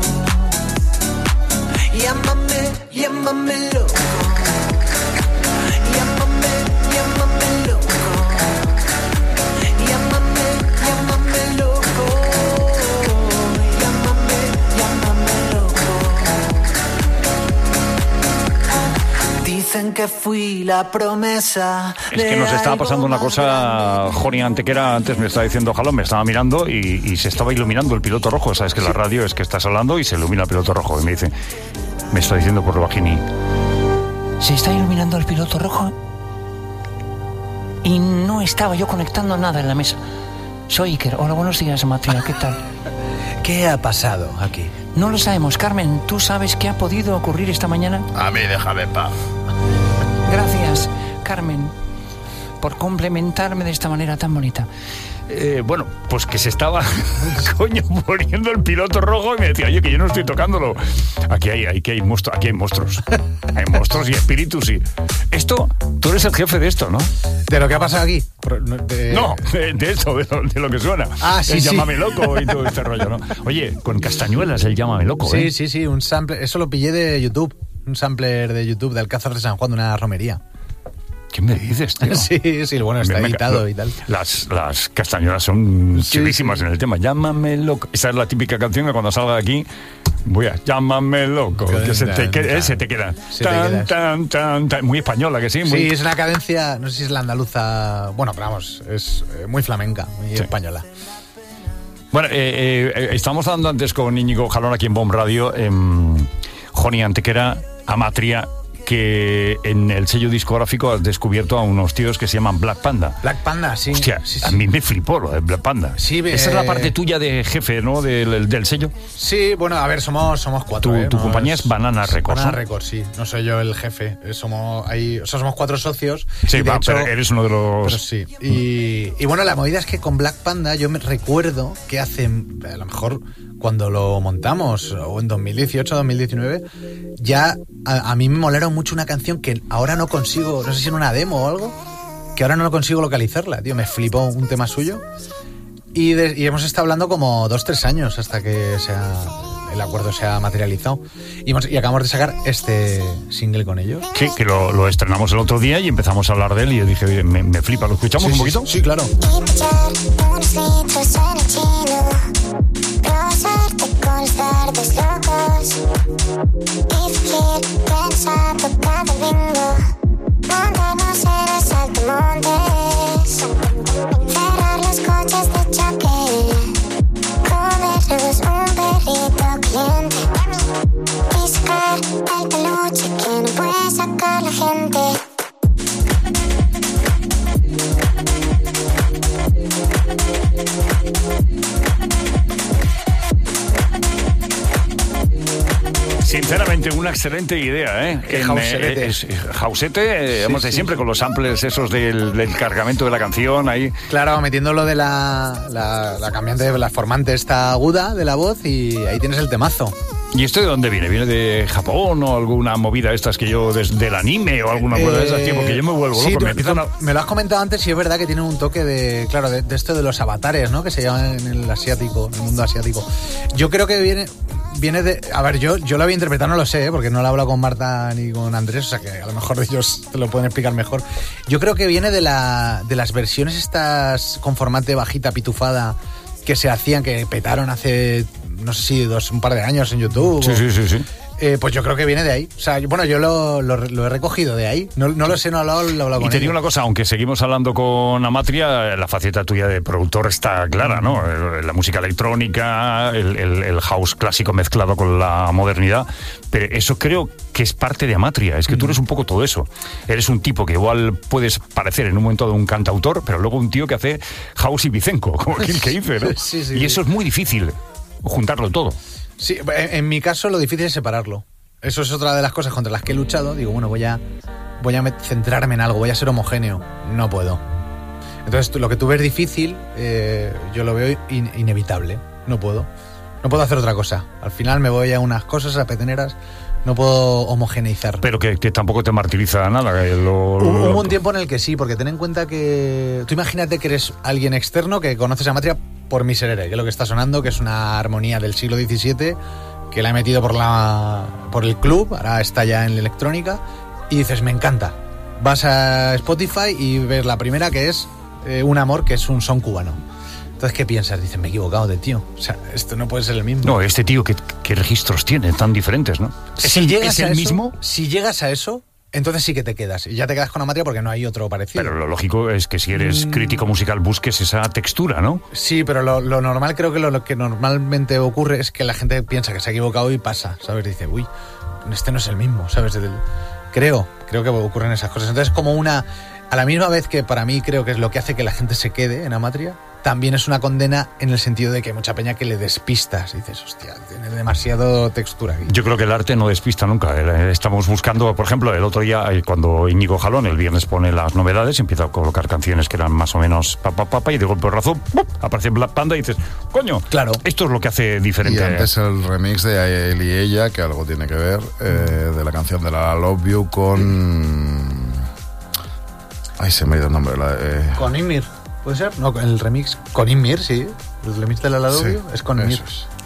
Llámame, llámame loco. Llámame, llámame loco. Llámame, llámame loco. Llámame, llámame loco. Dicen que fui la promesa. Es que nos estaba pasando una cosa, Joni Antequera antes me estaba diciendo jalón, me estaba mirando y, y se estaba iluminando el piloto rojo. Sabes que la radio es que estás hablando y se ilumina el piloto rojo. Y me dice, me está diciendo por lo bajini, se está iluminando el piloto rojo y no estaba yo conectando nada en la mesa. Soy Iker. Hola, buenos días, Amatria. ¿Qué tal? ¿Qué ha pasado aquí? No lo sabemos. Carmen, ¿tú sabes qué ha podido ocurrir esta mañana? A mí déjame en paz. Gracias, Carmen, por complementarme de esta manera tan bonita. Eh, bueno, pues que se estaba coño poniendo el piloto rojo y me decía, oye, que yo no estoy tocándolo. Aquí hay, aquí hay monstruos, aquí hay monstruos. Hay monstruos y espíritus y... Esto, tú eres el jefe de esto, ¿no? ¿De lo que ha pasado aquí? De... No, de, de esto, de lo, de lo que suena. Ah, sí, el sí. Llámame loco y todo este rollo, ¿no? Oye, con castañuelas el Llámame loco, Sí, ¿eh? sí, sí, un sample. Eso lo pillé de YouTube. Un sampler de YouTube de Alcázar de San Juan, de una romería. ¿Qué me dices, tío? Sí, sí, bueno, está Me- me- editado lo- y tal. Las, las castañuelas son Sí, chivísimas sí. en el tema. Llámame loco. Esa es la típica canción que cuando salga de aquí voy a llámame loco. Que se te, que- eh, se te queda. Se te Tan, queda. tan, tan, tan. Muy española, que sí. Muy... Sí, es una cadencia, no sé si es la andaluza, bueno, pero vamos, es eh, muy flamenca, muy Sí. española. Bueno, eh, eh, estamos hablando antes con Íñigo Jalón aquí en Bomb Radio, en Joni Antequera, Amatria, que en el sello discográfico has descubierto a unos tíos que se llaman Black Panda. Black Panda, sí. Hostia, sí, a sí. mí me flipó lo de Black Panda. Sí, Esa eh, es la parte tuya de jefe, ¿no? Del, del sello. Sí, bueno, a ver, somos, somos cuatro. Tu- ¿eh? tu No compañía es Banana Records, Banana ¿no? Records, sí. No soy yo el jefe. eh, Somos, hay, o sea, somos cuatro socios. Sí, y de va, hecho- pero eres uno de los... Pero sí. Y, y bueno, la movida es que con Black Panda yo me recuerdo que hace, a lo mejor cuando lo montamos, o en dos mil dieciocho, dos mil diecinueve, ya a, a mí me molaron mucho una canción que ahora no consigo, no sé si en una demo o algo, que ahora no consigo localizarla, tío. Me flipó un tema suyo. Y, de, y hemos estado hablando como dos, tres años hasta que sea, el acuerdo se ha materializado. Y, hemos, y acabamos de sacar este single con ellos. Sí, que lo, lo estrenamos el otro día y empezamos a hablar de él y yo dije, oye, me, me flipa, ¿lo escuchamos Sí, un sí, poquito? Sí, claro. Unos litros en el chino, rozarte con los dardos locos y fingir pensando cada bingo, montarnos en el saltamontes, cerrar los coches de choque, comernos un perrito cliente y sacar el peluche que no puede sacar la gente. Sinceramente, una excelente idea, ¿eh? Qué En, jausete. eh, es- jausete, eh, Sí, hemos de sí, siempre sí. con los samples esos del, del cargamento de la canción ahí. Claro, metiendo lo de la, la, la cambiante, la formante esta aguda de la voz y ahí tienes el temazo. ¿Y esto de dónde viene? ¿Viene de Japón o alguna movida estas que yo, desde el anime o alguna cosa de esas, tío? Porque yo me vuelvo sí, loco. tú- Me empiezan a... me lo has comentado antes y es verdad que tiene un toque de, claro, de, de esto de los avatares, ¿no? Que se llaman en el asiático, en el mundo asiático. Yo creo que viene, viene de, a ver, yo, yo lo había interpretado, no lo sé, ¿eh? Porque no lo he hablado con Marta ni con Andrés, o sea que a lo mejor ellos te lo pueden explicar mejor. Yo creo que viene de la, de las versiones estas con formate bajita, pitufada, que se hacían, que petaron hace, no sé si dos, un par de años en YouTube. Sí, o- sí, sí, sí. Eh, pues yo creo que viene de ahí. O sea, yo- bueno, yo lo, lo- lo he recogido de ahí. No, no lo sé, no he hablado, lo he hablado Y con te digo ellos. una cosa, aunque seguimos hablando con Amatria, la faceta tuya de productor está clara, ¿no? La música electrónica, el, el- el house clásico mezclado con la modernidad, pero eso creo que es parte de Amatria, es que tú eres un poco todo eso. Eres un tipo que igual puedes parecer en un momento de un cantautor, pero luego un tío que hace house y bicenco, como aquel que dice, ¿no? Sí, sí, y sí. eso es muy difícil, juntarlo todo. Sí, en, en mi caso lo difícil es separarlo. Eso es otra de las cosas contra las que he luchado. Digo, bueno, voy a, voy a met- centrarme en algo, voy a ser homogéneo. No puedo. Entonces, tú- lo que tú ves difícil, eh, yo lo veo in- inevitable. No puedo. No puedo hacer otra cosa. Al final me voy a unas cosas, a peteneras. No puedo homogeneizar. Pero que, que tampoco te martiriza nada. que Lo, Hubo lo- hubo un tiempo en el que sí, porque ten en cuenta que... Tú imagínate que eres alguien externo que conoces a Amatria por Miserere, que es lo que está sonando, que es una armonía del siglo diecisiete, que la he metido por, la, por el club, ahora está ya en la electrónica, y dices, me encanta. Vas a Spotify y ves la primera, que es eh, Un Amor, que es un son cubano. Entonces, ¿qué piensas? Dices, me he equivocado de tío. O sea, esto no puede ser el mismo. No, este tío, ¿qué, qué registros tiene tan diferentes, no? ¿Es Si el, llegas es el a eso- mismo? Si llegas a eso, entonces sí que te quedas. Y ya te quedas con Amatria porque no hay otro parecido. Pero lo lógico es que si eres Mm. crítico musical busques esa textura, ¿no? Sí, pero lo, lo normal, creo que lo, lo que normalmente ocurre es que la gente piensa que se ha equivocado y pasa, ¿sabes? Dice, uy, este no es el mismo, ¿sabes? El- creo, creo que ocurren esas cosas. Entonces, como una... A la misma vez que para mí creo que es lo que hace que la gente se quede en Amatria, también es una condena en el sentido de que hay mucha peña que le despistas. Y dices, hostia, tiene demasiado textura aquí. Yo creo que el arte no despista nunca. Eh, Estamos buscando, por ejemplo, el otro día, eh, cuando Íñigo Jalón el viernes pone las novedades, empieza a colocar canciones que eran más o menos papá, papá, y de golpe razón, ¡pum!, aparece Black Panda y dices, coño, claro, esto es lo que hace diferente. Y antes el remix de Él y Ella, que algo tiene que ver, eh, de la canción de la Love You con... Ay, se me ha ido el nombre. La, eh, Con Inmir, ¿puede ser? No, el remix con Inmir, sí. El remix de la Ladovio Sí, es con Inmir. eso es.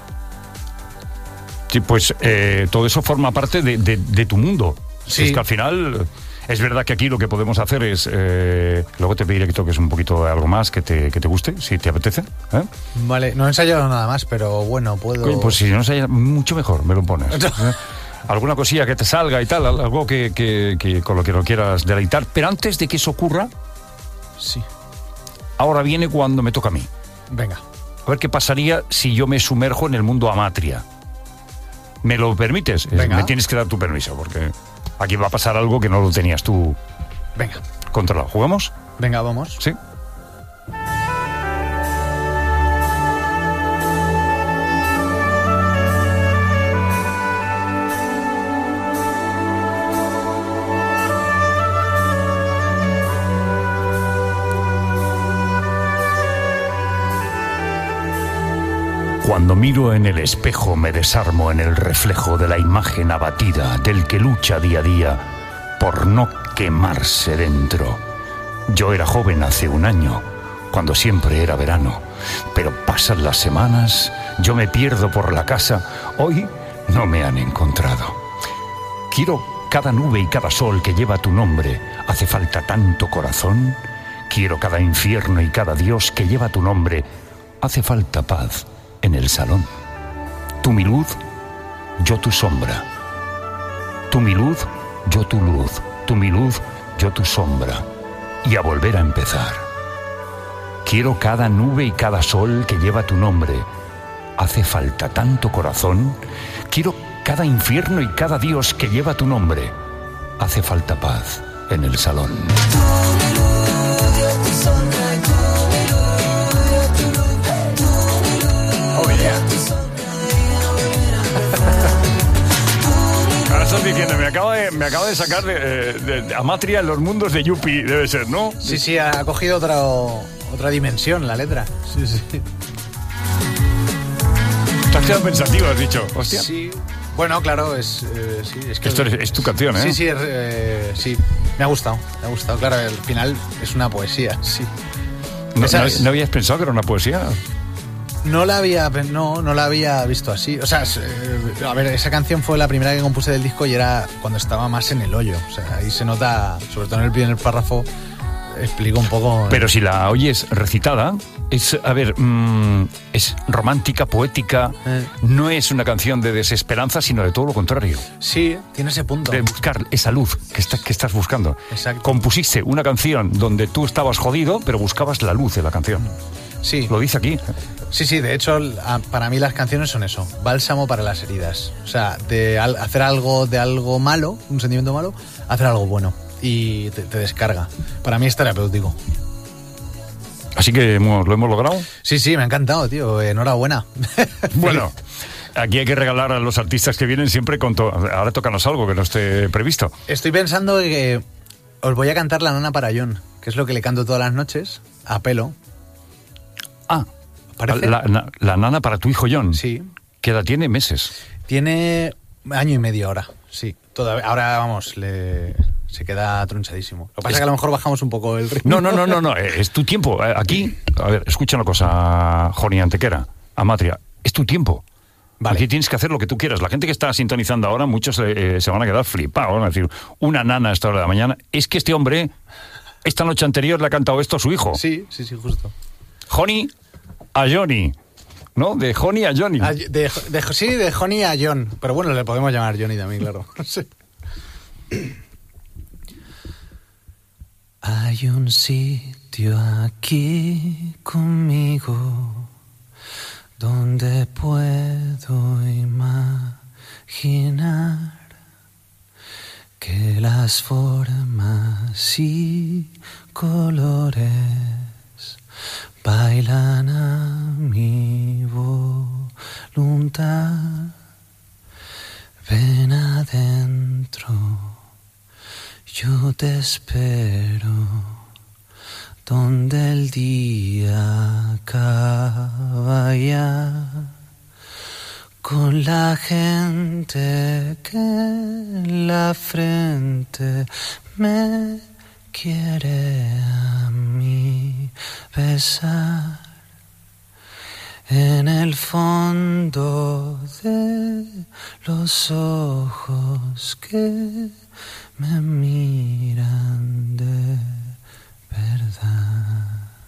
Sí, pues eh, todo eso forma parte de, de- de tu mundo. Sí. Es que al final, es verdad que aquí lo que podemos hacer es, eh, luego te pediré que toques un poquito de algo más que te, que te guste, si te apetece. ¿eh? Vale, no he ensayado nada más, pero bueno, puedo... Coño, pues si no sé, mucho mejor, me lo pones. ¿eh? Alguna cosilla que te salga y tal, algo que, que- que con lo que lo quieras deleitar. Pero antes de que eso ocurra, sí. Ahora viene cuando me toca a mí. Venga. A ver qué pasaría si yo me sumerjo en el mundo Amatria. ¿Me lo permites? Es- Venga. Me tienes que dar tu permiso, porque aquí va a pasar algo que no lo tenías tú Venga. controlado. ¿Jugamos? Venga, vamos. Sí. Cuando miro en el espejo me desarmo en el reflejo de la imagen abatida del que lucha día a día por no quemarse dentro. Yo era joven hace un año, cuando siempre era verano, Pero pasan las semanas, yo me pierdo por la casa, hoy no me han encontrado. Quiero cada nube y cada sol que lleva tu nombre, hace falta tanto corazón. Quiero cada infierno y cada dios que lleva tu nombre, hace falta paz en el salón. Tú mi luz, yo tu sombra. Tú mi luz, yo tu luz. Tú mi luz, yo tu sombra. Y a volver a empezar. Quiero cada nube y cada sol que lleva tu nombre. Hace falta tanto corazón. Quiero cada infierno y cada dios que lleva tu nombre. Hace falta paz en el salón. Oh, yeah. Ahora estás diciendo, me acaba de, me acaba de sacar de, de, de Amatria en los mundos de Yuppie, debe ser, ¿no? Sí, sí, ha cogido otra, otra dimensión la letra. Sí, sí. Te has quedado pensativo, has dicho. Hostia. Sí. Bueno, claro, es, eh, sí, es que... Esto es, es tu canción, ¿eh? Sí, sí, es, eh, sí. Me ha gustado, me ha gustado. Claro, al final es una poesía, sí. ¿No, Esa, no, ¿No habías pensado que era una poesía? No la había, no, no la había visto así. O sea, eh, a ver, esa canción fue la primera que compuse del disco y era cuando estaba más en el hoyo. O sea, ahí se nota, sobre todo en el primer párrafo, explico un poco... Pero si la oyes recitada, es, a ver, mmm, es romántica, poética, eh. no es una canción de desesperanza, sino de todo lo contrario. Sí, tiene ese punto. De buscar esa luz que, está, que estás buscando. Exacto. Compusiste una canción donde tú estabas jodido, pero buscabas la luz de la canción. Sí. Lo dice aquí. Sí, sí, de hecho, para mí las canciones son eso, bálsamo para las heridas. O sea, de hacer algo de algo malo, un sentimiento malo, hacer algo bueno. Y te, te descarga. Para mí es terapéutico. Así que hemos, lo hemos logrado. Sí, sí, me ha encantado, tío. Enhorabuena. Bueno, aquí hay que regalar a los artistas que vienen siempre con to- ahora tócanos algo que no esté previsto. Estoy pensando que os voy a cantar La Nana para John, que es lo que le canto todas las noches a pelo. Ah, ¿parece? La, la, la nana para tu hijo John. Sí. ¿Qué edad tiene? ¿Meses? Tiene año y medio ahora, sí. Todavía, ahora, vamos, le, se queda tronchadísimo. Lo que pasa es que a lo mejor bajamos un poco el ritmo. No, no, no, no, no. Es tu tiempo. Aquí, a ver, escucha una cosa, Joni Antequera, Amatria. Es tu tiempo. Vale. Aquí tienes que hacer lo que tú quieras. La gente que está sintonizando ahora, muchos eh, se van a quedar flipados. Van a decir, una nana a esta hora de la mañana. Es que este hombre, esta noche anterior le ha cantado esto a su hijo. Sí, sí, sí, justo. Joni a Johnny, ¿no? De Joni a Johnny. A, de, de, sí, de Joni a John. Pero bueno, le podemos llamar Johnny también, claro. Sí. Hay un sitio aquí conmigo donde puedo imaginar que las formas y colores bailan a mi voluntad. Ven adentro, yo te espero, donde el día acaba ya, con la gente que en la frente me quiere a mí besar, en el fondo de los ojos que me miran de verdad.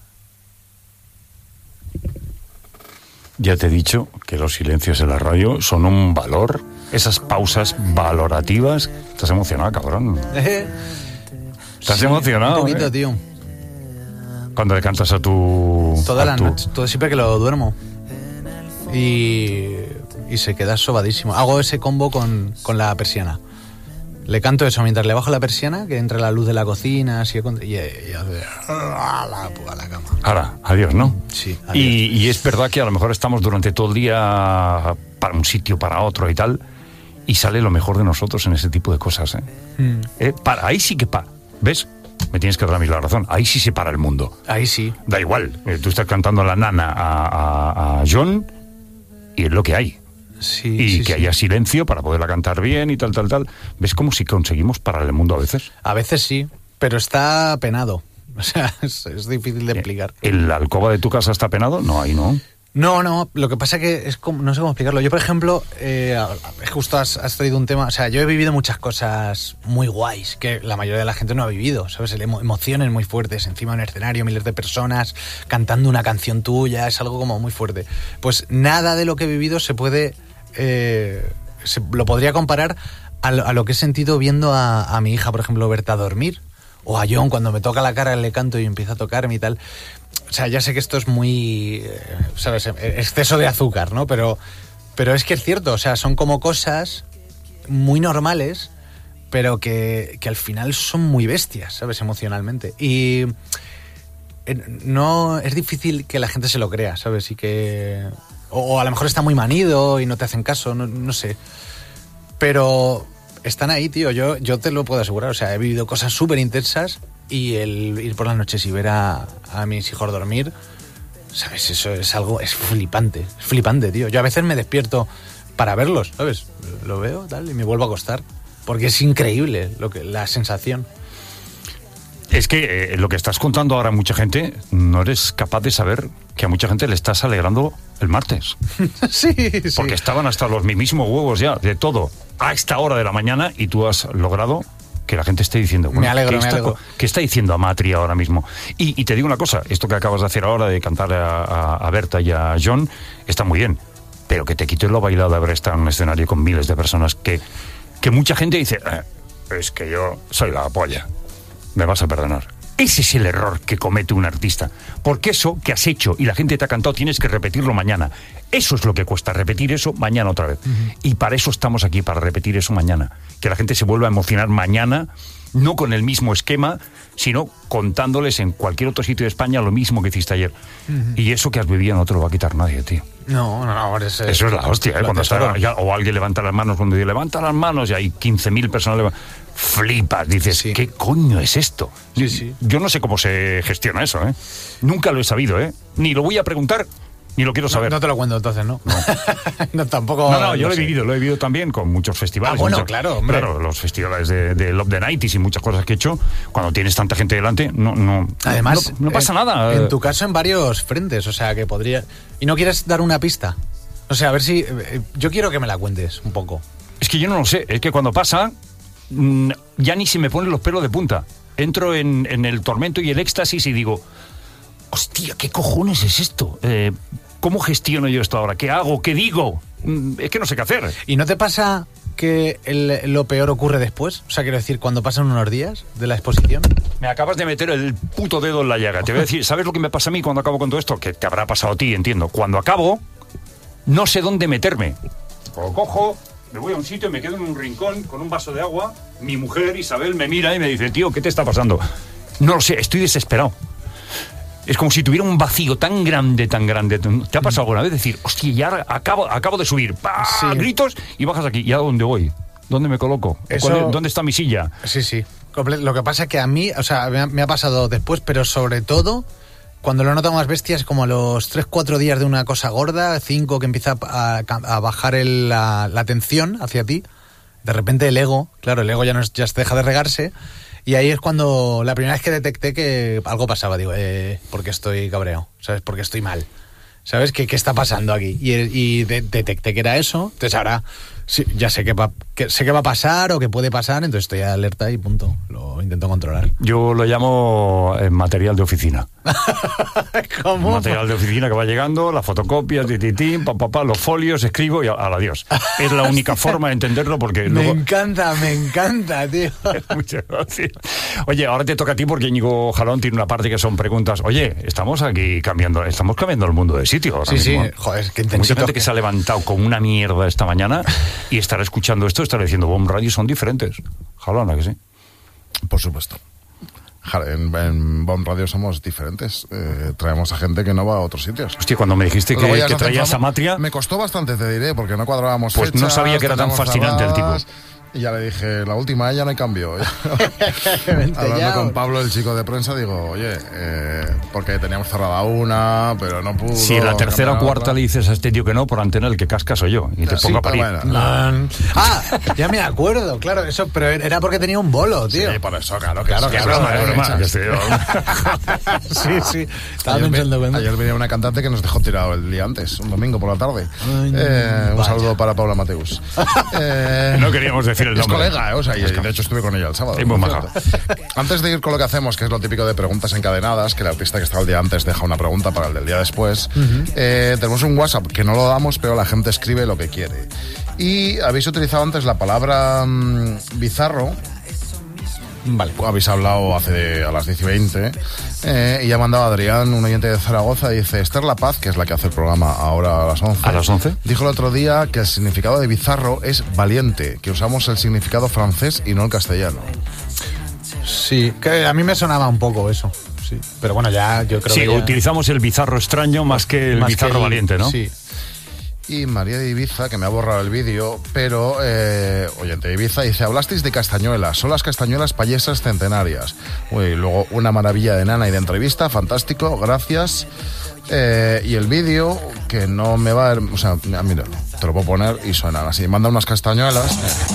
Ya te he dicho que los silencios en la radio son un valor, esas pausas valorativas. Estás emocionado, cabrón. Estás sí, emocionado. Un poquito, ¿eh? tío. Cuando le cantas a tu... Toda a la tu... noche, todo siempre que lo duermo. Y, y se queda sobadísimo. Hago ese combo con, con la persiana. Le canto eso mientras le bajo la persiana, que entre la luz de la cocina, así, y, y, y hace a la, a la cama. Ahora, adiós, ¿no? Sí, adiós. Y, y es verdad que a lo mejor estamos durante todo el día para un sitio, para otro y tal, y sale lo mejor de nosotros en ese tipo de cosas, ¿eh? Mm. ¿Eh? Para, ahí sí que para, ¿ves? Me tienes que dar a mí la razón. Ahí sí se para el mundo. Ahí sí. Da igual. Eh, tú estás cantando La Nana a, a, a John y es lo que hay. Sí, y sí, que sí. haya silencio para poderla cantar bien y tal, tal, tal. ¿Ves cómo si conseguimos parar el mundo a veces? A veces sí, pero está penado. O sea, es, es difícil de explicar. ¿El alcoba de tu casa está penado? No, ahí no. No, no, lo que pasa que es como, no sé cómo explicarlo. Yo, por ejemplo, eh, justo has, has traído un tema, o sea, yo he vivido muchas cosas muy guays que la mayoría de la gente no ha vivido, ¿sabes? Emo- emociones muy fuertes, encima de un escenario, miles de personas cantando una canción tuya, es algo como muy fuerte. Pues nada de lo que he vivido se puede, eh, se, lo podría comparar a lo, a lo que he sentido viendo a, a mi hija, por ejemplo, Berta dormir, o a John cuando me toca la cara le canto y empieza a tocarme y tal. O sea, ya sé que esto es muy, eh, ¿sabes? Exceso de azúcar, ¿no? Pero, pero es que es cierto, o sea, son como cosas muy normales, pero que, que al final son muy bestias, ¿sabes? Emocionalmente. Y eh, no es difícil que la gente se lo crea, ¿sabes? Y que... O, o a lo mejor está muy manido y no te hacen caso, no, no sé. Pero están ahí, tío, yo, yo te lo puedo asegurar. O sea, he vivido cosas súper intensas y el ir por las noches y ver a, a mis hijos dormir, ¿sabes? Eso es algo, es flipante, es flipante, tío. Yo a veces me despierto para verlos, ¿sabes? Lo veo, tal, y me vuelvo a acostar. Porque es increíble lo que, la sensación. Es que eh, lo que estás contando ahora a mucha gente, no eres capaz de saber que a mucha gente le estás alegrando el martes. Sí, sí. Porque estaban hasta los mismos huevos ya, de todo, a esta hora de la mañana, y tú has logrado que la gente esté diciendo, bueno, me alegro, ¿qué, me está, alegro. ¿qué está diciendo Amatri ahora mismo? Y, y te digo una cosa, esto que acabas de hacer ahora de cantarle a, a, a Berta y a John, está muy bien, pero que te quites lo bailado de haber estado en un escenario con miles de personas que, que mucha gente dice, eh, es que yo soy la polla, me vas a perdonar. Ese es el error que comete un artista. Porque eso que has hecho y la gente te ha cantado tienes que repetirlo mañana. Eso es lo que cuesta, repetir eso mañana otra vez. Uh-huh. Y para eso estamos aquí, para repetir eso mañana. Que la gente se vuelva a emocionar mañana, no con el mismo esquema, sino contándoles en cualquier otro sitio de España lo mismo que hiciste ayer. Uh-huh. Y eso que has vivido no te lo va a quitar nadie, tío. No, no, no. Es, eso es la hostia, ¿eh? Cuando está, ya, o alguien levanta las manos, cuando dice levanta las manos y hay quince mil personas levantan. Flipas, dices, sí. ¿Qué coño es esto? Sí, sí. Yo no sé cómo se gestiona eso, ¿eh? Nunca lo he sabido, ¿eh? Ni lo voy a preguntar, ni lo quiero saber. No, no te lo cuento entonces, ¿no? No, no tampoco... No, no, yo no lo he sé. vivido, lo he vivido también con muchos festivales. Ah, bueno, muchos, claro, hombre. Claro, los festivales de, de Love the Nighties y muchas cosas que he hecho, cuando tienes tanta gente delante, no, no, Además, no, no pasa en, nada. En tu caso, en varios frentes, o sea, que podría... ¿Y no quieres dar una pista? O sea, a ver si... Yo quiero que me la cuentes un poco. Es que yo no lo sé, es que cuando pasa... ya ni se me ponen los pelos de punta. Entro en, en el tormento y el éxtasis y digo, hostia, ¿qué cojones es esto? Eh, ¿Cómo gestiono yo esto ahora? ¿Qué hago? ¿Qué digo? Es que no sé qué hacer. ¿Y no te pasa que el, lo peor ocurre después? O sea, quiero decir, cuando pasan unos días de la exposición. Me acabas de meter el puto dedo en la llaga. Te voy a decir, ¿sabes lo que me pasa a mí cuando acabo con todo esto? Que te habrá pasado a ti, entiendo. Cuando acabo, no sé dónde meterme. Lo cojo... Me voy a un sitio y me quedo en un rincón con un vaso de agua. Mi mujer, Isabel, me mira y me dice, tío, ¿qué te está pasando? No lo sé, estoy desesperado. Es como si tuviera un vacío tan grande, tan grande. ¿Te ha pasado alguna vez decir, hostia, ya acabo, acabo de subir? ¡Pah! Sí. Gritos y bajas aquí. ¿Y a dónde voy? ¿Dónde me coloco? Eso... ¿Cuál, ¿Dónde está mi silla? Sí, sí. Lo que pasa es que a mí, o sea, me ha, me ha pasado después, pero sobre todo... Cuando lo noto más bestia es como a los tres cuatro días de una cosa gorda, cinco que empieza a, a bajar el, la, la tensión hacia ti. De repente el ego, claro, el ego ya, no es, ya se deja de regarse. Y ahí es cuando la primera vez que detecté que algo pasaba. Digo, eh, ¿por qué estoy cabreado? ¿Sabes? ¿Por qué estoy mal? ¿Sabes? ¿Qué, qué está pasando aquí? Y, y de, detecté que era eso. Entonces ahora sí, ya sé que, va, que sé que va a pasar o que puede pasar, entonces estoy alerta y punto. Lo intento controlar. Yo lo llamo eh, material de oficina. ¿Cómo? Material de oficina que va llegando, las fotocopias, tititín, pa, pa, pa, los folios, escribo y al adiós. Es la única forma de entenderlo porque me luego... encanta, me encanta, tío. Muchas gracias. Oye, ahora te toca a ti porque Íñigo Jalón tiene una parte que son preguntas. Oye, estamos aquí cambiando, estamos cambiando el mundo de sitio ahora sí, mismo. Sí, joder, qué intensito. Mucha gente que se ha levantado con una mierda esta mañana y estará escuchando esto, estará diciendo, Bomb Radio son diferentes. Jalón, ¿a que sí? Por supuesto. En, en Bomb Radio somos diferentes. Eh, traemos a gente que no va a otros sitios. Hostia, cuando me dijiste que, que traías a Matria... Me costó bastante, te diré, porque no cuadrábamos Pues fechas, no sabía que era tan fascinante cerradas, el tipo. Y ya le dije, la última, ya no hay cambio. Hablando ya, con o... Pablo, el chico de prensa, digo, oye, eh, porque teníamos cerrada una, pero no pudo. Si la tercera o cuarta le dices a este tío que no, por antena el que casca soy yo. Y te sí, pongo a parir. Bueno, no. Ah, ya me acuerdo, claro, eso, pero era porque tenía un bolo, tío. Sí, por eso, claro. Que claro, sí, claro, que claro, broma, broma, que sí, sí, sí. Estaba ayer, pensando me, ayer venía una cantante que nos dejó tirado el día antes, un domingo por la tarde. Ay, eh, un vaya. saludo para Paula Mateus. eh, no queríamos decir el nombre. Es colega, eh, o sea, y de hecho estuve con ella el sábado. Sí, muy maja. Antes de ir con lo que hacemos, que es lo típico de preguntas encadenadas, que el artista que está el día antes deja una pregunta para el del día después, uh-huh. eh, tenemos un WhatsApp que no lo damos, pero la gente escribe lo que quiere. Y habéis utilizado antes la palabra mmm, bizarro. Vale, habéis hablado hace a las diez y veinte eh, y ha mandado a Adrián, un oyente de Zaragoza, y dice: Esther La Paz, que es la que hace el programa ahora a las once. ¿A las once? Dijo el otro día que el significado de bizarro es valiente, que usamos el significado francés y no el castellano. Sí, que a mí me sonaba un poco eso. Sí, pero bueno, ya yo creo sí, que ya... utilizamos el bizarro extraño más que el más bizarro que el... valiente, ¿no? Sí. Y María de Ibiza, que me ha borrado el vídeo, pero, eh, oyente de Ibiza, dice: hablasteis de castañuelas, son las castañuelas payesas centenarias. Uy, luego una maravilla de nana y de entrevista, fantástico, gracias. Eh, y el vídeo, que no me va a... O sea, mira, te lo puedo poner y suenan así. Manda unas castañuelas.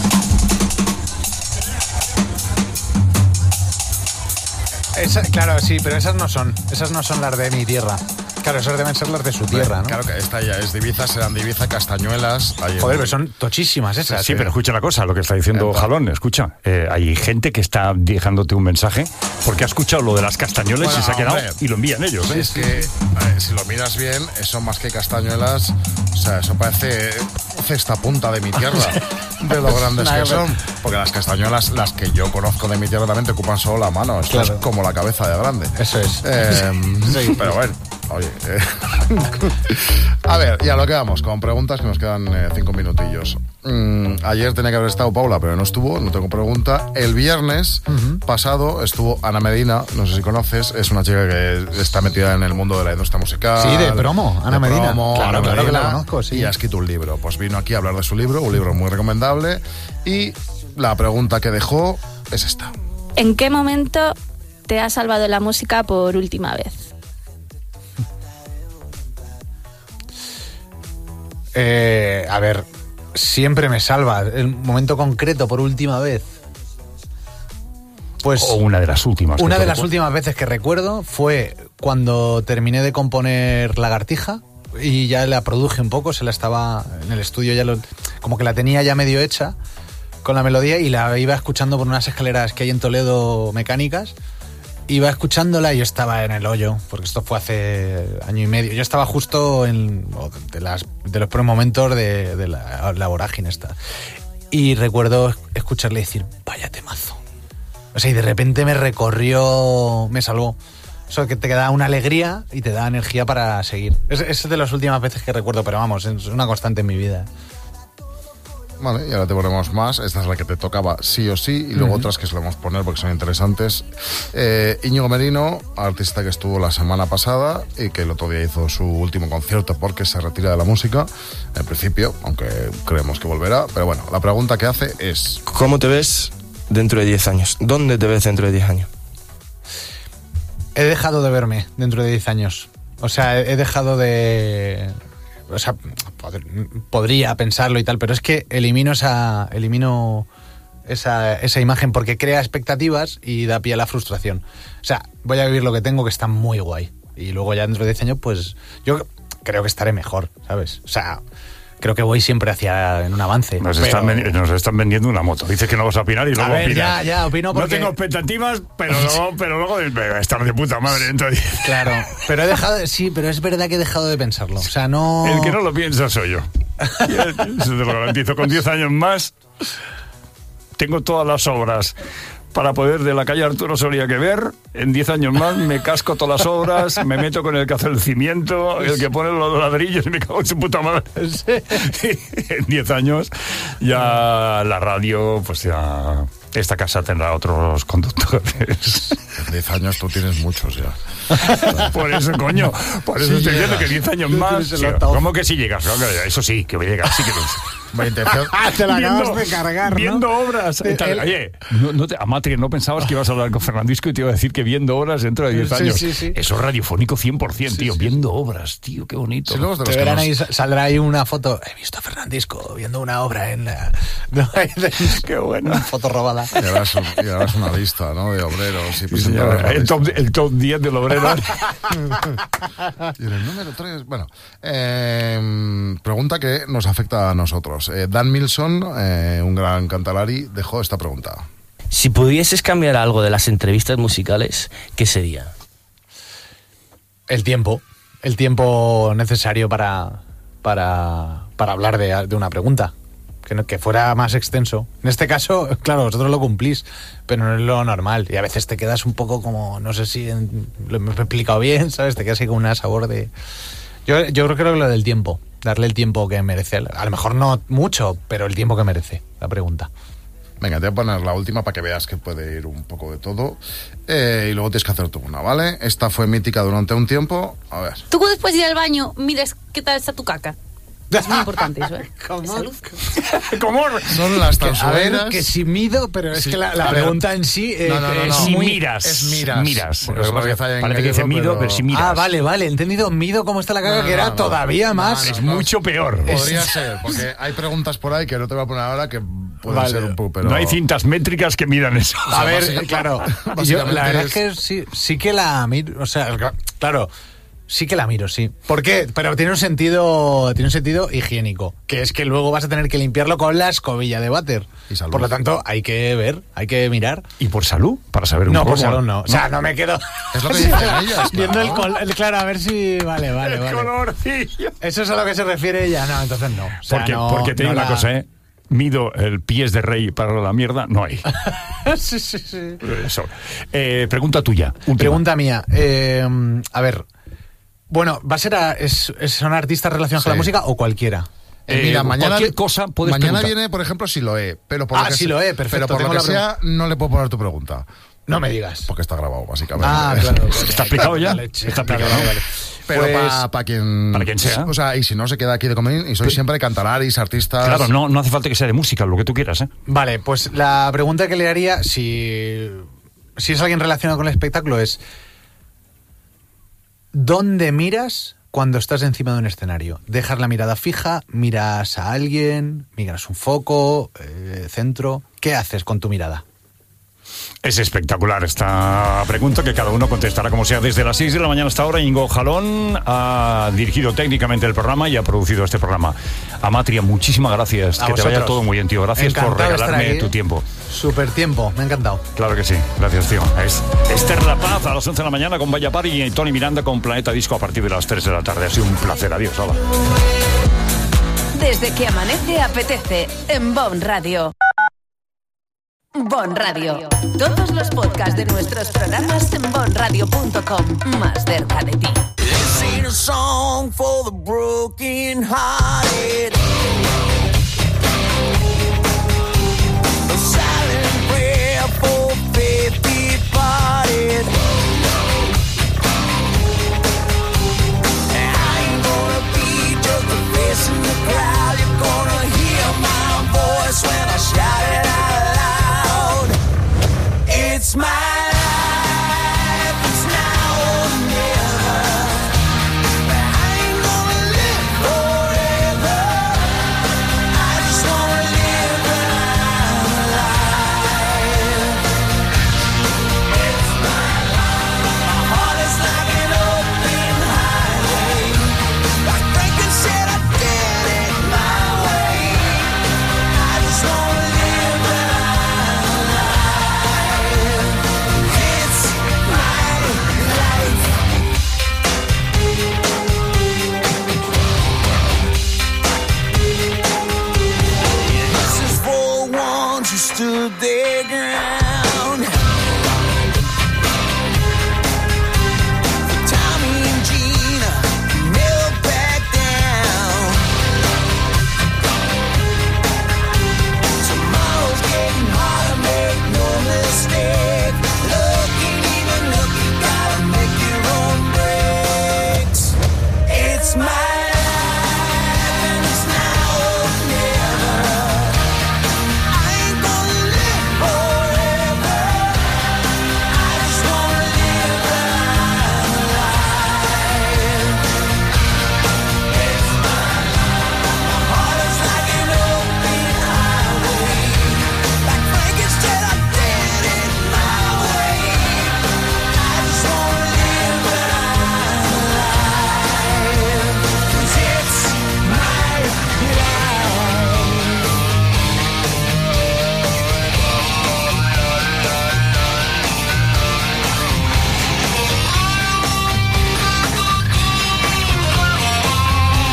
Esa, claro, sí, pero esas no son, esas no son las de mi tierra. Claro, esas deben ser las de su tierra, ¿no? Claro que esta ya es de Ibiza, serán de Ibiza, castañuelas. Joder, pero son tochísimas esas. Sí, ¿eh? pero escucha la cosa, lo que está diciendo Entonces, Jalón, escucha. Eh, hay gente que está dejándote un mensaje porque ha escuchado lo de las castañuelas bueno, y se ha quedado hombre, y lo envían ellos. ¿eh? Es que, ver, si lo miras bien, eso más que castañuelas, o sea, eso parece cesta punta de mi tierra, de lo grandes que son. Porque las castañuelas, las que yo conozco de mi tierra, también te ocupan solo la mano. Esto claro. es como la cabeza de grande. Eso es. Eh, sí, pero bueno. Oye, eh. a ver, ya lo que vamos, con preguntas que nos quedan eh, cinco minutillos. Mm, ayer tenía que haber estado Paula, pero no estuvo, no tengo pregunta. El viernes uh-huh. pasado estuvo Ana Medina, no sé si conoces, es una chica que está metida en el mundo de la industria musical. Sí, de promo, Ana de Medina. Promo, claro, Ana claro Medina, que la conozco, sí. Y ha escrito un libro. Pues vino aquí a hablar de su libro, un libro muy recomendable. Y la pregunta que dejó es esta. ¿En qué momento te ha salvado la música por última vez? Eh, a ver, siempre me salva. El momento concreto, por última vez. Pues. O una de las últimas. Una de las últimas veces que recuerdo fue cuando terminé de componer Lagartija y ya la produje un poco. Se la estaba en el estudio, ya lo, como que la tenía ya medio hecha con la melodía y la iba escuchando por unas escaleras que hay en Toledo mecánicas. Iba escuchándola y yo estaba en el hoyo, porque esto fue hace año y medio. Yo estaba justo en de, las, de los primeros momentos de, de la, la vorágine esta. Y recuerdo escucharle decir, vaya temazo. O sea, y de repente me recorrió, me salvó. Eso que te da una alegría y te da energía para seguir. Es, es de las últimas veces que recuerdo, pero vamos, es una constante en mi vida. Vale, y ahora te ponemos más. Esta es la que te tocaba sí o sí, y luego uh-huh. otras que solemos poner porque son interesantes. Eh, Íñigo Merino, artista que estuvo la semana pasada y que el otro día hizo su último concierto porque se retira de la música, en principio, aunque creemos que volverá. Pero bueno, la pregunta que hace es... ¿Cómo te ves dentro de diez años? ¿Dónde te ves dentro de diez años? He dejado de verme dentro de diez años. O sea, he dejado de... O sea, pod- podría pensarlo y tal, pero es que elimino esa elimino esa, esa imagen porque crea expectativas y da pie a la frustración. O sea, voy a vivir lo que tengo, que está muy guay. Y luego ya dentro de diez años, pues yo creo que estaré mejor, ¿sabes? O sea, creo que voy siempre hacia en un avance. Nos, pero... están, vendi- nos están vendiendo una moto. Dices que no vas a opinar y luego a ver, opinas. ya, ya, opino porque... No tengo expectativas, pero luego, pero luego estar de puta madre dentro de... Claro, pero he dejado, sí, pero es verdad que he dejado de pensarlo. O sea, no... El que no lo piensa soy yo. Eso te lo garantizo. Con diez años más tengo todas las obras para poder de la calle Arturo Soria que ver. En diez años más me casco todas las obras, me meto con el que hace el cimiento, el que pone los ladrillos y me cago en su puta madre. Sí. En diez años ya la radio, pues ya... Esta casa tendrá otros conductores. En diez años tú tienes muchos ya. Por eso, coño. Por eso Sí estoy llegas. diciendo que diez años más. Sí, ¿cómo que si llegas? No, eso sí, que voy a llegar. Sí que lo Buena intención. Te la acabas Viendo- de cargar, ¿no? Viendo obras. Te- Tal- el- Oye, no, no te, Amatria, ¿no pensabas que ibas a hablar con Fernandisco y te iba a decir que viendo obras dentro de diez Sí, años? sí, sí. Eso es radiofónico cien por ciento, tío. Viendo obras, tío, qué bonito. Sí, luego es de los Te que verán nos- ahí, saldrá ahí una foto. He visto a Fernandisco viendo una obra en la. No, Qué bueno. Una foto robada. Y harás, un- y harás una lista, ¿no? De obreros y Sí, señor. presentarás la el, lista. top, el top diez del obrero. Y en el número tres, bueno, eh, pregunta que nos afecta a nosotros. Eh, Dan Milson, eh, un gran cantalari, dejó esta pregunta. Si pudieses cambiar algo de las entrevistas musicales, ¿qué sería? El tiempo. El tiempo necesario para, para, para hablar de, de una pregunta. Que, no- que fuera más extenso. En este caso, claro, vosotros lo cumplís, pero no es lo normal. Y a veces te quedas un poco como, no sé si en- lo me he explicado bien, ¿sabes? Te quedas ahí con una sabor de... Yo, yo creo que lo del tiempo, darle el tiempo que merece. A lo mejor no mucho, pero el tiempo que merece la pregunta. Venga, te voy a poner la última para que veas que puede ir un poco de todo. Eh, y luego tienes que hacer tú una, ¿vale? Esta fue mítica durante un tiempo. A ver. Tú después de ir al baño, miras qué tal está tu caca. Es muy importante eso, ¿eh? Salud. ¿Cómo? Son las Que, a ver, transueras. que si mido, pero es Sí, que la, la a ver. pregunta en sí eh, No, no, no, es no. Si muy... miras. es miras. Miras. Porque Lo que es pasa es que una parece que dice gallego, mido, pero- pero si miras. Ah, vale, vale, entendido. Mido cómo está la caca, No, no, que era no, no. todavía más. Es mucho peor. Podría ser, porque hay preguntas por ahí que no te voy a poner ahora que pueden Vale. ser un poco, pero... No hay cintas métricas que midan eso. A ver, básicamente- claro. Yo, básicamente la verdad es es- que sí, sí que la miro. O sea, claro, sí que la miro, sí. ¿Por qué? Pero tiene un sentido, tiene un sentido higiénico, que es que luego vas a tener que limpiarlo con la escobilla de váter. Y salud. Por lo tanto, hay que ver, hay que mirar. ¿Y por salud? Para saber un No, poco. por salud no. O sea, no me quedo. Es lo que dicen ellas, Viendo el claro. color. Claro, a ver si. Vale, vale, El vale. colorcillo. Eso es a lo que se refiere ella. No, entonces no. O sea, Porque, no- porque te digo no una la- cosa, ¿eh? Mido el pies de rey para la mierda, no hay. sí, sí, sí. Eso. Eh, pregunta tuya. Última. Pregunta mía. Eh, a ver. Bueno, ¿va a ser a, es, es- son artistas relacionados con la Sí. música o cualquiera? Eh, mira, Eh, mañana, cualquier cosa puedes mañana preguntar. viene, por ejemplo, Siloé, pero por Ah, lo que Siloé, sea, perfecto, pero por tengo lo que la sea, no le puedo poner tu pregunta. No me digas. Porque está grabado, básicamente. Ah, claro. ¿Está explicado ya? La leche. Está explicado. Vale, vale. Pero Pues- para quien... para quien sea. O sea, y si no, se queda aquí de comodín. Y soy siempre cantalaris, artistas... Claro, no, no hace falta que sea de música, lo que tú quieras, ¿eh? Vale, pues la pregunta que le haría, si, si es alguien relacionado con el espectáculo, es ¿dónde miras cuando estás encima de un escenario? ¿Dejas la mirada fija? ¿Miras a alguien? ¿Miras un foco? Eh, ¿Centro? ¿Qué haces con tu mirada? Es espectacular esta pregunta que cada uno contestará como sea desde las seis de la mañana hasta ahora. Ingo Jalón ha dirigido técnicamente el programa y ha producido este programa. Amatria, muchísimas gracias. A que te vaya vosotros. todo muy bien, tío. Gracias por Encantado de estar regalarme aquí. tu tiempo. Súper tiempo, me ha encantado. Claro que sí. Gracias, tío. Es Esther La Paz a las once de la mañana con Vaya Party y Tony Miranda con Planeta Disco a partir de las tres de la tarde. Ha sido un placer. Adiós. Hola. Desde que amanece apetece en Bon Radio. Bon Radio. Todos los podcasts de nuestros programas en bon radio punto com. Más cerca de ti. This ain't a song for the broken hearted. A silent prayer for faith departed. I ain't gonna be just a face in the crowd. You're gonna hear my voice when I shout it out loud. It's my life, it's now or never. I ain't gonna live forever. I just wanna live when I'm alive. It's my life. My heart is like an open highway. Like Franklin said, I did it my way. I just wanna live when I'm alive. It's my life. This is for the ones who stood their ground.